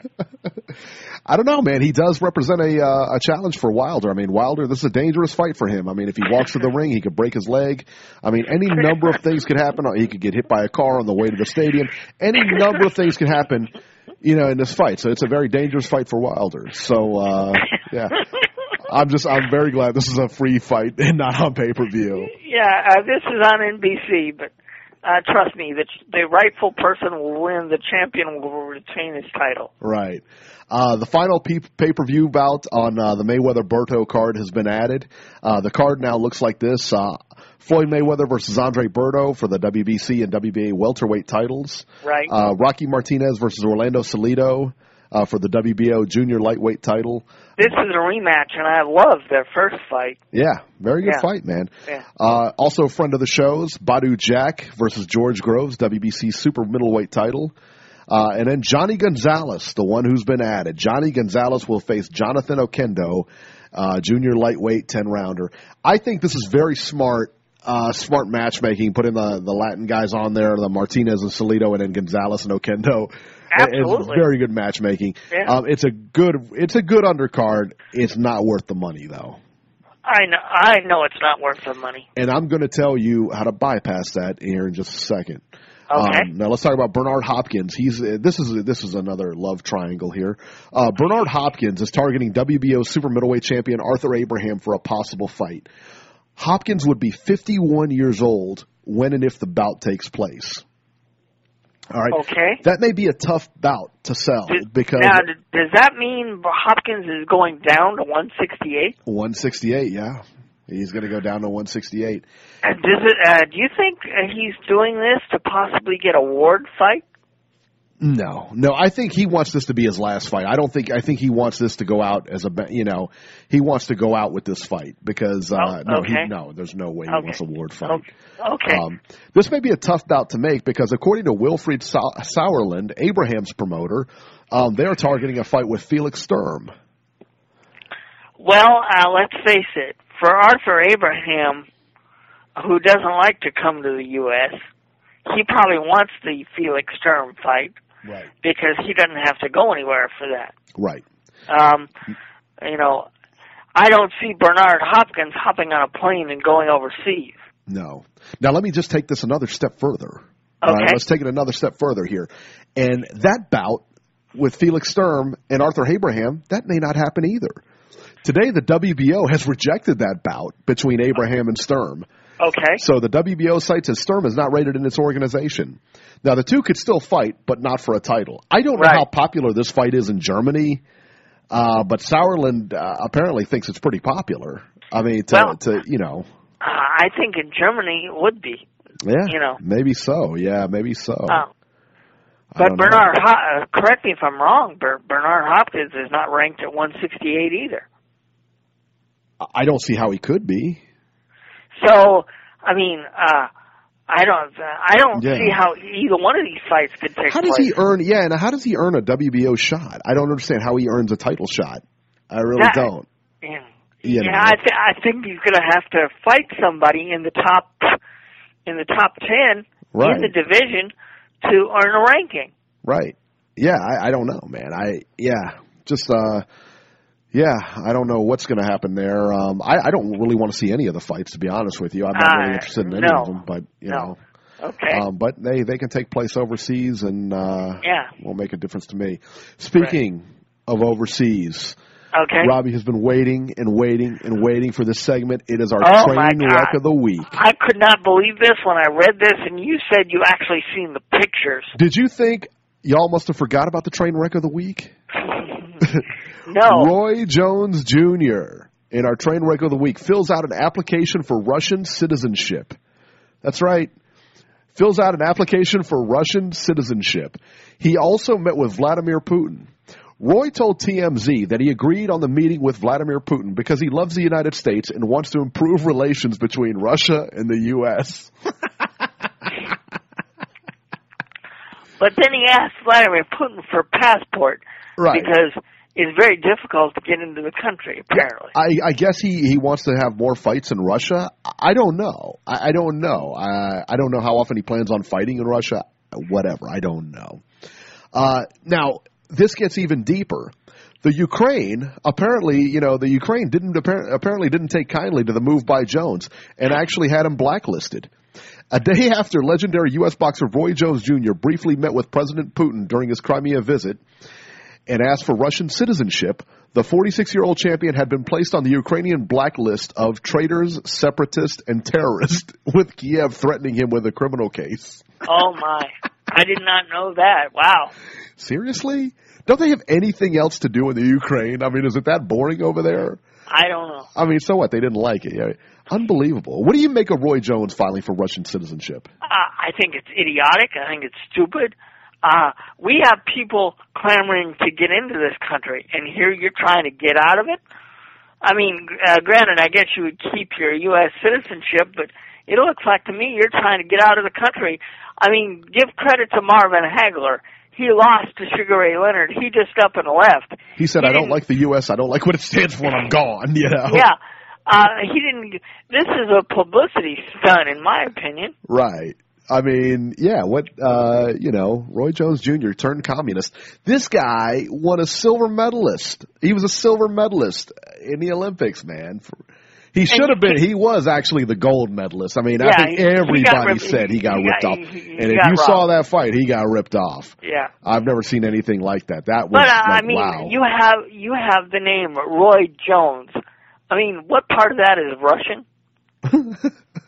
I don't know, man. He does represent a uh, a challenge for Wilder. I mean, Wilder, this is a dangerous fight for him. I mean, if he walks to the ring, he could break his leg. I mean, any number of things could happen. He could get hit by a car on the way to the stadium. Any number of things could happen, you know, in this fight. So it's a very dangerous fight for Wilder. So, uh, yeah. I'm just, I'm very glad this is a free fight and not on pay-per-view. Yeah, uh, this is on N B C, but uh, trust me, the, the rightful person will win. The champion will retain his title. Right. Uh, the final p- pay-per-view bout on uh, the Mayweather-Berto card has been added. Uh, the card now looks like this. Uh, Floyd Mayweather versus Andre Berto for the W B C and W B A welterweight titles. Right. Uh, Rocky Martinez versus Orlando Salido uh, for the W B O junior lightweight title. This is a rematch, and I love their first fight. Yeah, very good Yeah. fight, man. Yeah. Uh, also a friend of the shows, Badu Jack versus George Groves, W B C super middleweight title. Uh, and then Johnny Gonzalez, the one who's been added. Johnny Gonzalez will face Jonathan Okendo, uh, junior lightweight ten-rounder. I think this is very smart, uh, smart matchmaking, putting the, the Latin guys on there, the Martinez and Salido, and then Gonzalez and Okendo. Absolutely. It's very good matchmaking. Yeah. Um, it's a good, it's a good undercard. It's not worth the money, though. I know, I know it's not worth the money. And I'm going to tell you how to bypass that here in just a second. Okay. Um, now let's talk about Bernard Hopkins. He's uh, this is this is another love triangle here. Uh, Bernard Hopkins is targeting W B O super middleweight champion Arthur Abraham for a possible fight. Hopkins would be fifty-one years old when and if the bout takes place. All right. Okay. That may be a tough bout to sell Does- because now, d- does that mean Hopkins is going down to one sixty-eight? one sixty-eight, yeah, he's going to go down to one sixty-eight. And does it? Uh, do you think uh, he's doing this to possibly get a Ward fight? No, no. I think he wants this to be his last fight. I don't think. I think he wants this to go out as a. You know, he wants to go out with this fight because uh, Oh, no, okay. he, no. There's no way he Okay. wants a Ward fight. Okay. Okay. Um, this may be a tough bout to make because according to Wilfried Sau- Sauerland, Abraham's promoter, um, they are targeting a fight with Felix Sturm. Well, uh, let's face it. For Arthur Abraham, who doesn't like to come to the U S, he probably wants the Felix Sturm fight Right. because he doesn't have to go anywhere for that. Right. Um, you know, I don't see Bernard Hopkins hopping on a plane and going overseas. No. Now let me just take this another step further. All right, Okay. let's take it another step further here. And that bout with Felix Sturm and Arthur Abraham, that may not happen either. Today, the W B O has rejected that bout between Abraham and Sturm. Okay. So the W B O cites as Sturm is not rated in its organization. Now, the two could still fight, but not for a title. I don't know Right. how popular this fight is in Germany, uh, but Sauerland uh, apparently thinks it's pretty popular. I mean, to, Well- to you know, Uh, I think in Germany it would be. yeah, you know. maybe so. Yeah, maybe so. Uh, I but don't know. Bernard, Ho- uh, correct me if I'm wrong, Ber- Bernard Hopkins is not ranked at one sixty-eight either. I don't see how he could be. So, I mean, uh, I don't, uh, I don't Yeah. see how either one of these fights could take How does place. he earn? Yeah, and how does he earn a W B O shot? I don't understand how he earns a title shot. I really That- don't. Yeah, You yeah know. I, th- I think he's going to have to fight somebody in the top, in the top ten Right. in the division to earn a ranking. Right. Yeah, I, I don't know, man. I yeah, just uh, yeah, I don't know what's going to happen there. Um, I, I don't really want to see any of the fights, to be honest with you. I'm not really Uh, interested in any no. of them, but you No. know. Okay. Um, but they they can take place overseas, and uh, Yeah. won't make a difference to me. Speaking of overseas. Okay. Robbie has been waiting and waiting and waiting for this segment. It is our Oh, my train God. wreck of the week. I could not believe this when I read this, and you said you actually seen the pictures. Did you think y'all must have forgot about the train wreck of the week? No. Roy Jones Junior in our train wreck of the week fills out an application for Russian citizenship. That's right. Fills out an application for Russian citizenship. He also met with Vladimir Putin. Roy told T M Z that he agreed on the meeting with Vladimir Putin because he loves the United States and wants to improve relations between Russia and the U S But then he asked Vladimir Putin for a passport Right. because it's very difficult to get into the country, apparently. I, I guess he, he wants to have more fights in Russia. I don't know. I, I don't know. I, I don't know how often he plans on fighting in Russia. Whatever. I don't know. Uh, now, this gets even deeper. The Ukraine, apparently, you know, the Ukraine didn't appar- apparently didn't take kindly to the move by Jones and actually had him blacklisted. A day after legendary U S boxer Roy Jones Junior briefly met with President Putin during his Crimea visit and asked for Russian citizenship, the forty-six-year-old champion had been placed on the Ukrainian blacklist of traitors, separatists, and terrorists, with Kiev threatening him with a criminal case. Oh, my. I did not know that. Wow. Seriously? Don't they have anything else to do in the Ukraine? I mean, is it that boring over there? I don't know. I mean, so what? They didn't like it. Yeah. Unbelievable. What do you make of Roy Jones filing for Russian citizenship? Uh, I think it's idiotic. I think it's stupid. Uh, we have people clamoring to get into this country, and here you're trying to get out of it? I mean, uh, granted, I guess you would keep your U S citizenship, but it looks like to me you're trying to get out of the country. I mean, give credit to Marvin Hagler. He lost to Sugar Ray Leonard. He just up and left. He said, he I don't like the U S. I don't like what it stands for, and I'm gone, you know? Yeah. Uh, he didn't, this is a publicity stunt, in my opinion. Right. I mean, yeah, what, uh, you know, Roy Jones Junior turned communist. This guy won a silver medalist. He was a silver medalist in the Olympics, man. He should have been. He was actually the gold medalist. I mean, yeah, I think he, everybody he said he got he ripped got, off. He, he, and he if you robbed. saw that fight, he got ripped off. Yeah. I've never seen anything like that. That was But, uh, like, I mean, wow. you have, you have the name Roy Jones. I mean, what part of that is Russian?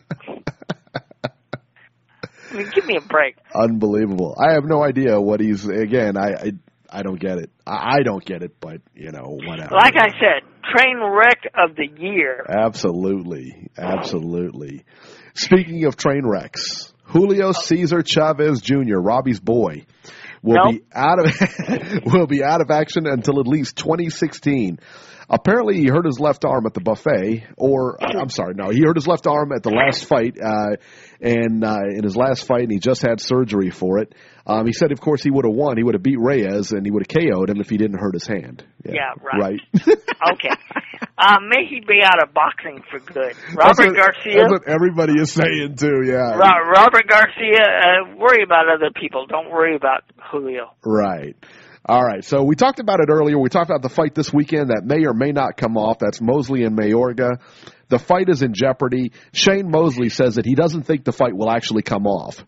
I mean, give me a break. Unbelievable. I have no idea what he's, again, I, I, I don't get it. I, I don't get it, but, you know, whatever. Like I said, train wreck of the year. Absolutely. Absolutely. Speaking of train wrecks, Julio Cesar Chavez Junior, Robbie's boy, will nope. be out of will be out of action until at least twenty sixteen. Apparently, he hurt his left arm at the buffet, or I'm sorry, no, he hurt his left arm at the last fight, uh, and uh, in his last fight, and he just had surgery for it. Um, he said, of course, he would have won. He would have beat Reyes, and he would have K O'd him if he didn't hurt his hand. Yeah, yeah right. Right. Okay. Um, may he be out of boxing for good. Robert that's what, Garcia. That's what everybody is saying, too, yeah. Ro- Robert Garcia, uh, worry about other people. Don't worry about Julio. Right. All right, so we talked about it earlier. We talked about the fight this weekend that may or may not come off. That's Mosley and Mayorga. The fight is in jeopardy. Shane Mosley says that he doesn't think the fight will actually come off.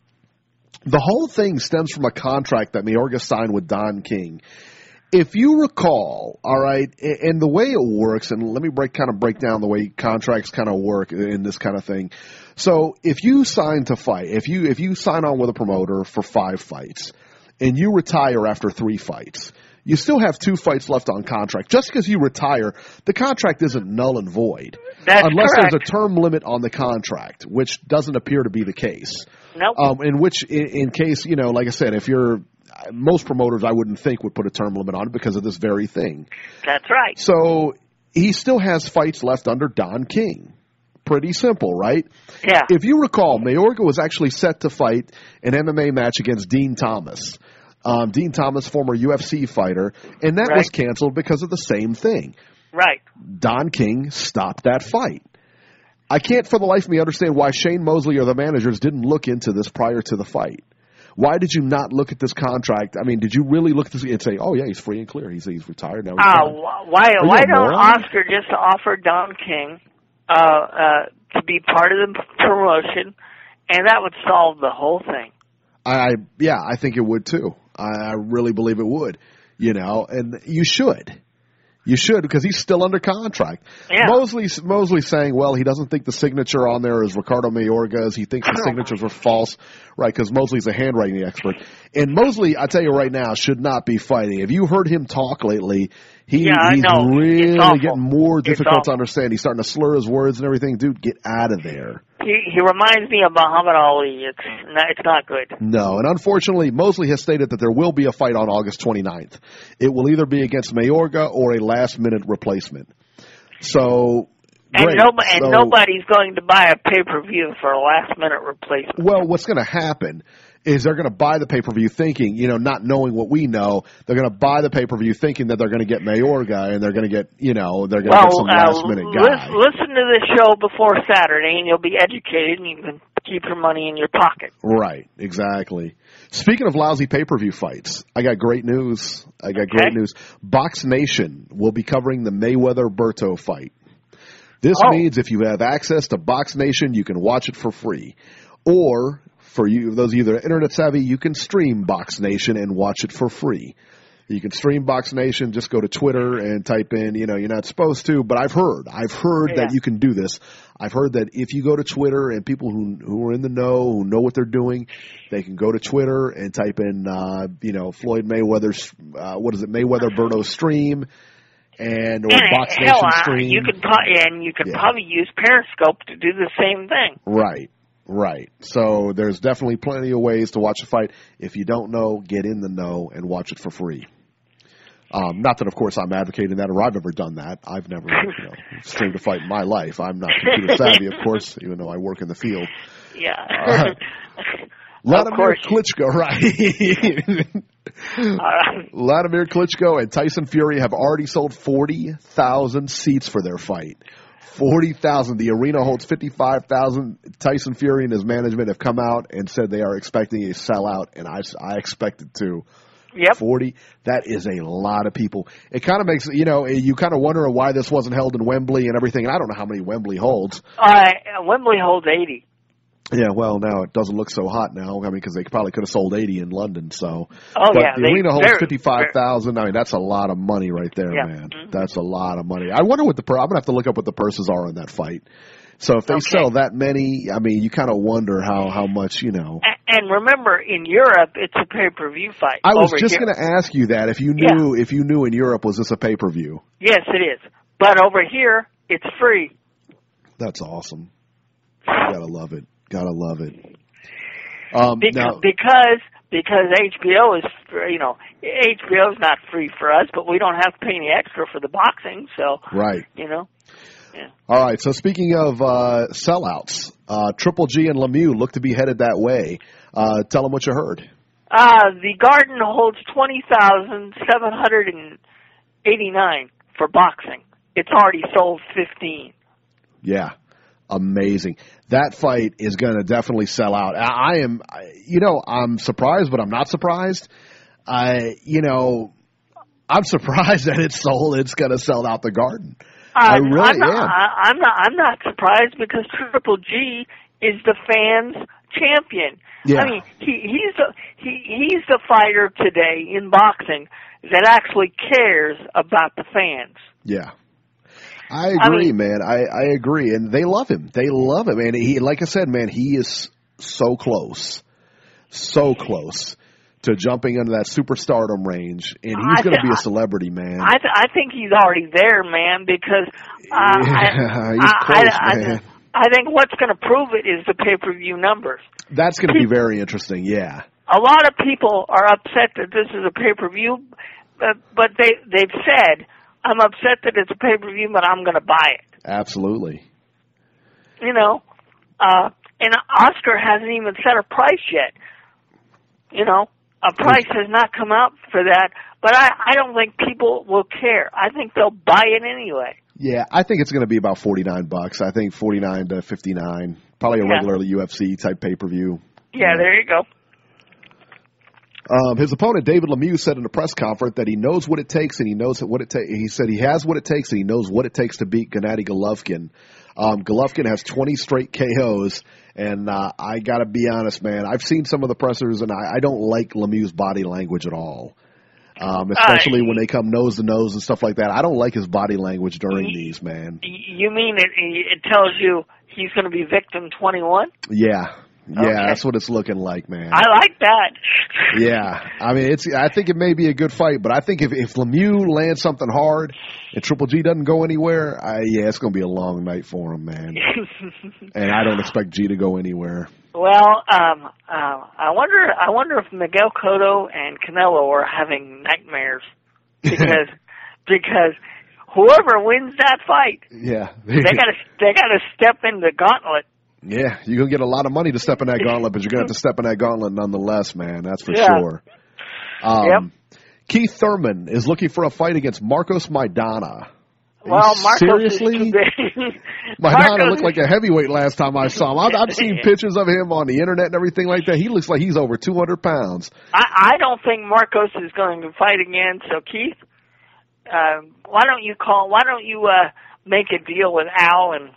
The whole thing stems from a contract that Mayorga signed with Don King. If you recall, all right, and the way it works, and let me break kind of break down the way contracts kind of work in this kind of thing. So if you sign to fight, if you if you sign on with a promoter for five fights, and you retire after three fights, you still have two fights left on contract. Just because you retire, the contract isn't null and void. That's unless correct. there's a term limit on the contract, which doesn't appear to be the case. Nope. Um, in which, in, in case, you know, like I said, if you're, most promoters I wouldn't think would put a term limit on it because of this very thing. That's right. So he still has fights left under Don King. Pretty simple, right? Yeah. If you recall, Mayorga was actually set to fight an M M A match against Dean Thomas. Um, Dean Thomas, former U F C fighter, and that right. was canceled because of the same thing. Right. Don King stopped that fight. I can't for the life of me understand why Shane Mosley or the managers didn't look into this prior to the fight. Why did you not look at this contract? I mean, did you really look at this and say, oh, yeah, he's free and clear. He's, he's retired now. He's uh, why Are why you a don't moron? Oscar just offer Don King uh, uh, to be part of the promotion, and that would solve the whole thing? I Yeah, I think it would, too. I, I really believe it would, you know, and you should. You should, because he's still under contract. Yeah. Mosley's, Mosley's saying, well, he doesn't think the signature on there is Ricardo Mayorga's. He thinks the signatures were false, right, because Mosley's a handwriting expert. And Mosley, I tell you right now, should not be fighting. Have you heard him talk lately? He, yeah, he's I know. really It's getting more difficult awful. to understand. He's starting to slur his words and everything. Dude, get out of there. He he reminds me of Muhammad Ali. It's not, it's not good. No, and unfortunately, Mosley has stated that there will be a fight on August twenty-ninth. It will either be against Mayorga or a last-minute replacement. So, And, great. no, and So- nobody's going to buy a pay-per-view for a last-minute replacement. Well, what's going to happen is they're going to buy the pay-per-view thinking, you know, not knowing what we know, they're going to buy the pay-per-view thinking that they're going to get Mayorga and they're going to get, you know, they're going to Well, get some uh, last-minute guy. listen, listen to the show before Saturday, and you'll be educated, and you can keep your money in your pocket. Right, exactly. Speaking of lousy pay-per-view fights, I got great news. I got Okay. great news. Box Nation will be covering the Mayweather-Berto fight. This Oh. means if you have access to Box Nation, you can watch it for free. Or, for you, those of you that are internet savvy, you can stream Box Nation and watch it for free. You can stream Box Nation. Just go to Twitter and type in, you know, you're not supposed to, but I've heard, I've heard yeah. that you can do this. I've heard that if you go to Twitter and people who who are in the know, who know what they're doing, they can go to Twitter and type in, uh, you know, Floyd Mayweather's, uh, what is it, Mayweather Berto stream, and or and Box hell, Nation uh, stream. You can pro- and you can Yeah. probably use Periscope to do the same thing. Right. Right. So there's definitely plenty of ways to watch a fight. If you don't know, get in the know and watch it for free. Um, not that, of course, I'm advocating that or I've ever done that. I've never you know, streamed a fight in my life. I'm not computer savvy, of course, even though I work in the field. Yeah. Uh, Vladimir Klitschko, right. uh, Vladimir Klitschko and Tyson Fury have already sold forty thousand seats for their fight. forty thousand. The arena holds fifty-five thousand. Tyson Fury and his management have come out and said they are expecting a sellout, and I, I expected to. Yep. forty. That is a lot of people. It kind of makes, you know, you kind of wonder why this wasn't held in Wembley and everything. And I don't know how many Wembley holds. Uh, Wembley holds eighty. Yeah, well, now it doesn't look so hot now. I mean, because they probably could have sold eighty in London. So, oh, but yeah, the they, arena holds fifty-five thousand. I mean, that's a lot of money right there, yeah. man. Mm-hmm. That's a lot of money. I wonder what the, I'm going to have to look up what the purses are in that fight. So if they okay. sell that many, I mean, you kind of wonder how, how much, you know. And remember, in Europe, it's a pay-per-view fight. I was over just here. going to ask you that. If you knew, yeah. if you knew in Europe, was this a pay-per-view? Yes, it is. But over here, it's free. That's awesome. Gotta love it. Gotta love it. Um, because, now, because because H B O is, you know, H B O is not free for us, but we don't have to pay any extra for the boxing, so right. You know. Yeah. All right. So speaking of uh, sellouts, uh, Triple G and Lemieux look to be headed that way. Uh, tell them what you heard. Uh, the Garden holds twenty thousand seven hundred and eighty-nine for boxing. It's already sold fifteen. Yeah. Amazing. That fight is going to definitely sell out. I, I am, you know, I'm surprised, but I'm not surprised. I, you know, I'm surprised that it's sold. It's going to sell out the Garden. Uh, I really I'm not, am. I, I'm not. I'm not surprised because Triple G is the fans' champion. Yeah. I mean, he, he's the he, he's the fighter today in boxing that actually cares about the fans. Yeah. I agree, I mean, man. I, I agree. And they love him. They love him. And he, like I said, man, he is so close, so close to jumping into that superstardom range. And he's going to be a celebrity, man. I, th- I think he's already there, man, because uh, yeah, I, he's I, close, I, man. I, I think what's going to prove it is the pay-per-view numbers. That's going to be very interesting, yeah. A lot of people are upset that this is a pay-per-view, but, but they, they've said, I'm upset that it's a pay-per-view, but I'm going to buy it. Absolutely. You know, uh, and Oscar hasn't even set a price yet. You know, a price has not come out for that, but I, I don't think people will care. I think they'll buy it anyway. Yeah, I think it's going to be about forty-nine bucks. I think forty-nine to fifty-nine. Probably a yeah. regular U F C type pay-per-view. Yeah, yeah. There you go. Um, his opponent, David Lemieux, said in a press conference that he knows what it takes and he knows what it takes. He said he has what it takes and he knows what it takes to beat Gennady Golovkin. Um, Golovkin has twenty straight K Os, and uh, I got to be honest, man. I've seen some of the pressers, and I, I don't like Lemieux's body language at all, um, especially uh, when they come nose to nose and stuff like that. I don't like his body language during you, these, man. You mean it, it tells you he's going to be victim twenty-one? Yeah. Yeah, okay. That's what it's looking like, man. I like that. Yeah, I mean, it's. I think it may be a good fight, but I think if, if Lemieux lands something hard and Triple G doesn't go anywhere, I, yeah, it's going to be a long night for him, man. And I don't expect G to go anywhere. Well, um, uh, I wonder. I wonder if Miguel Cotto and Canelo are having nightmares because because whoever wins that fight, yeah, they got to they got to step in the gauntlet. Yeah, you're going to get a lot of money to step in that gauntlet, but you're going to have to step in that gauntlet nonetheless, man. That's for yeah. sure. Um, yep. Keith Thurman is looking for a fight against Marcos Maidana. Well, Marcos seriously? is too big. Maidana looked like a heavyweight last time I saw him. I've, I've seen pictures of him on the internet and everything like that. He looks like he's over two hundred pounds. I, I don't think Marcos is going to fight again. So Keith, uh, why don't you call? Why don't you uh, make a deal with Al and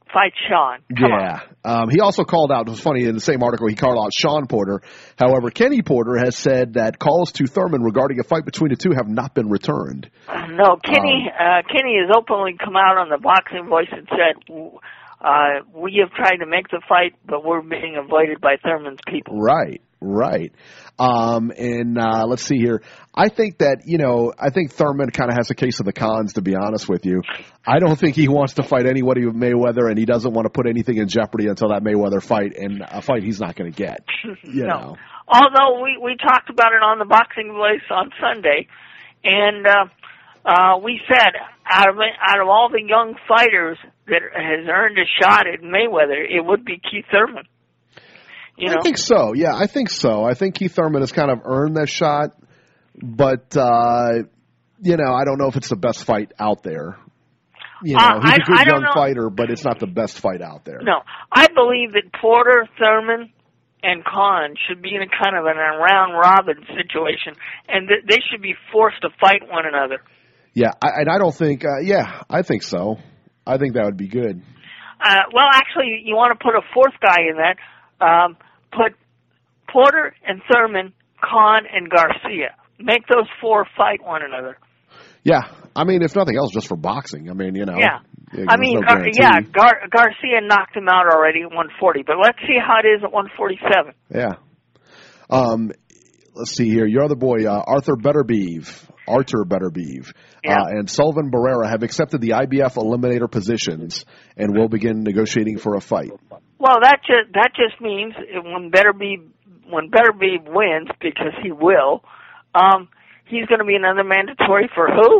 fight Sean. Come yeah. Um, he also called out, it was funny, in the same article, he called out Sean Porter. However, Kenny Porter has said that calls to Thurman regarding a fight between the two have not been returned. Uh, no, Kenny, um, uh, Kenny has openly come out on the Boxing Voice and said, uh, we have tried to make the fight, but we're being avoided by Thurman's people. Right. Right. Um, and uh, let's see here. I think that, you know, I think Thurman kind of has a case of the cons, to be honest with you. I don't think he wants to fight anybody with Mayweather, and he doesn't want to put anything in jeopardy until that Mayweather fight, and a fight he's not going to get. You no. know. Although we, we talked about it on the Boxing Voice on Sunday, and uh, uh, we said out of, out of all the young fighters that has earned a shot at Mayweather, it would be Keith Thurman. You know? I think so. Yeah, I think so. I think Keith Thurman has kind of earned that shot, but uh, you know, I don't know if it's the best fight out there. You know, uh, he's I, a good I young know. fighter, but it's not the best fight out there. No, I believe that Porter, Thurman, and Khan should be in a kind of an round robin situation, and th- they should be forced to fight one another. Yeah, I, and I don't think. Uh, yeah, I think so. I think that would be good. Uh, well, actually, you want to put a fourth guy in that. Um, put Porter and Thurman, Khan and Garcia. Make those four fight one another. Yeah, I mean, if nothing else, just for boxing. I mean, you know. Yeah, yeah I mean, no Gar- yeah, Gar- Garcia knocked him out already at one forty, but let's see how it is at one forty-seven. Yeah. Um, let's see here. Your other boy, uh, Arthur Beterbiev, Artur Beterbiev, yeah. uh, and Sullivan Barrera have accepted the I B F eliminator positions and will begin negotiating for a fight. Well, that just that just means when Beterbiev when Beterbiev wins, because he will, um, he's going to be another mandatory for who?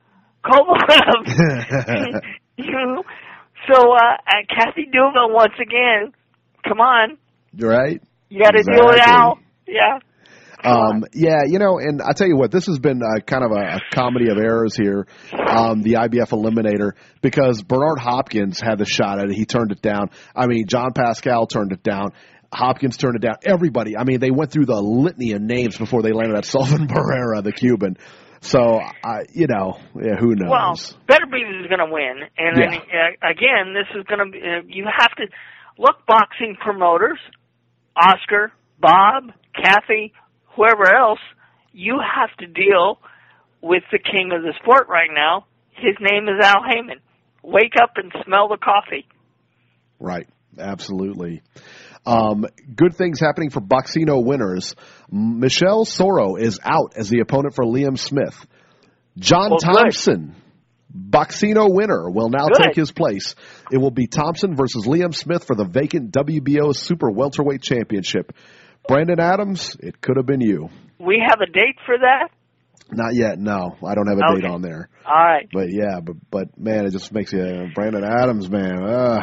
Kovalev. You know? So, uh, Kathy Duva, once again, come on. You're right. You got to exactly. deal with Al. Yeah. Um, yeah, you know, and I tell you what, this has been uh, kind of a, a comedy of errors here, um, the I B F Eliminator, because Bernard Hopkins had the shot at it. He turned it down. I mean, John Pascal turned it down. Hopkins turned it down. Everybody. I mean, they went through the litany of names before they landed at Sullivan Barrera, the Cuban. So, uh, you know, yeah, who knows? Well, Beterbiev is going to win. And yeah. then, uh, again, this is going to be, uh, you have to look, boxing promoters, Oscar, Bob, Kathy, whoever else, you have to deal with the king of the sport right now. His name is Al Heyman. Wake up and smell the coffee. Right. Absolutely. Um, good things happening for Boxino winners. Michelle Soro is out as the opponent for Liam Smith. John well, Thompson, good. Boxino winner, will now good. take his place. It will be Thompson versus Liam Smith for the vacant W B O Super Welterweight Championship. Brandon Adams, it could have been you. We have a date for that? Not yet, no. I don't have a okay. date on there. All right. But, yeah, but, but man, it just makes you, uh, Brandon Adams, man. Uh,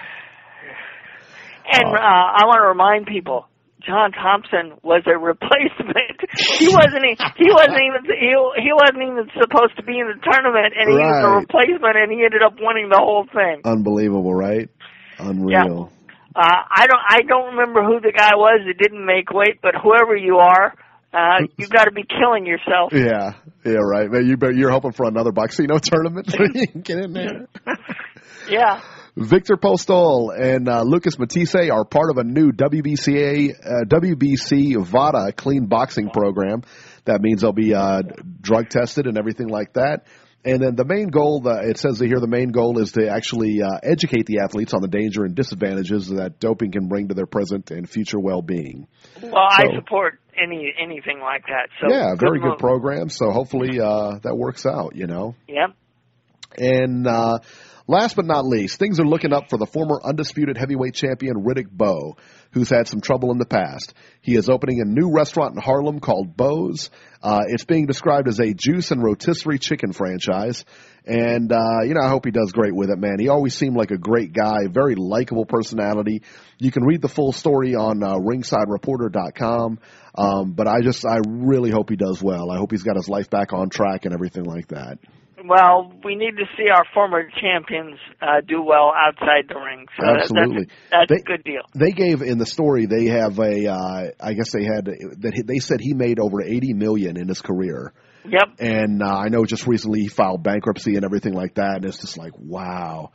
and uh, I want to remind people, John Thompson was a replacement. he wasn't. He wasn't even. He, he wasn't even supposed to be in the tournament, and he right. was a replacement, and he ended up winning the whole thing. Unbelievable, right? Unreal. Yeah. Uh, I don't. I don't remember who the guy was that didn't make weight, but whoever you are, uh, you got to be killing yourself. Yeah. Yeah. Right. Man, you better, you're hoping for another Boxino tournament so you can get in there. Yeah. Victor Postol and uh, Lucas Matisse are part of a new W B C A, uh, W B C VADA clean boxing program. That means they'll be uh, drug tested and everything like that. And then the main goal, the, it says here the main goal is to actually uh, educate the athletes on the danger and disadvantages that doping can bring to their present and future well-being. Well, so, I support any anything like that. So yeah, very good, good program. So hopefully uh, that works out, you know. Yeah. And uh, last but not least, things are looking up for the former undisputed heavyweight champion Riddick Bowe, who's had some trouble in the past. He is opening a new restaurant in Harlem called Bowe's. Uh, it's being described as a juice and rotisserie chicken franchise. And, uh, you know, I hope he does great with it, man. He always seemed like a great guy, very likable personality. You can read the full story on uh, ringside reporter dot com. Um, but I just, I really hope he does well. I hope he's got his life back on track and everything like that. Well, we need to see our former champions uh, do well outside the ring. So Absolutely, that's, that's they, a good deal. They gave in the story. They have a. Uh, I guess they had that. They said he made over eighty million in his career. Yep. And uh, I know just recently he filed bankruptcy and everything like that. And it's just like, wow.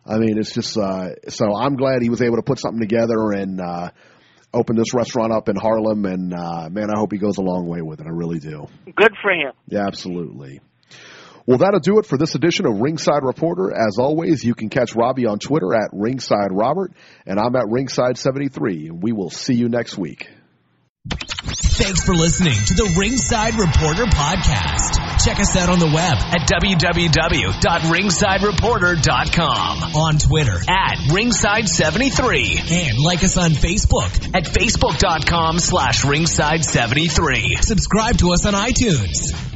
I mean, it's just uh, so I'm glad he was able to put something together and uh, open this restaurant up in Harlem. And, uh, man, I hope he goes a long way with it. I really do. Good for him. Yeah, absolutely. Well, that'll do it for this edition of Ringside Reporter. As always, you can catch Robbie on Twitter at Ringside Robert, and I'm at Ringside seventy-three. And we will see you next week. Thanks for listening to the Ringside Reporter podcast. Check us out on the web at w w w dot ringside reporter dot com, on Twitter at ringside seventy-three, and like us on Facebook at facebook dot com slash ringside seventy-three. Subscribe to us on iTunes.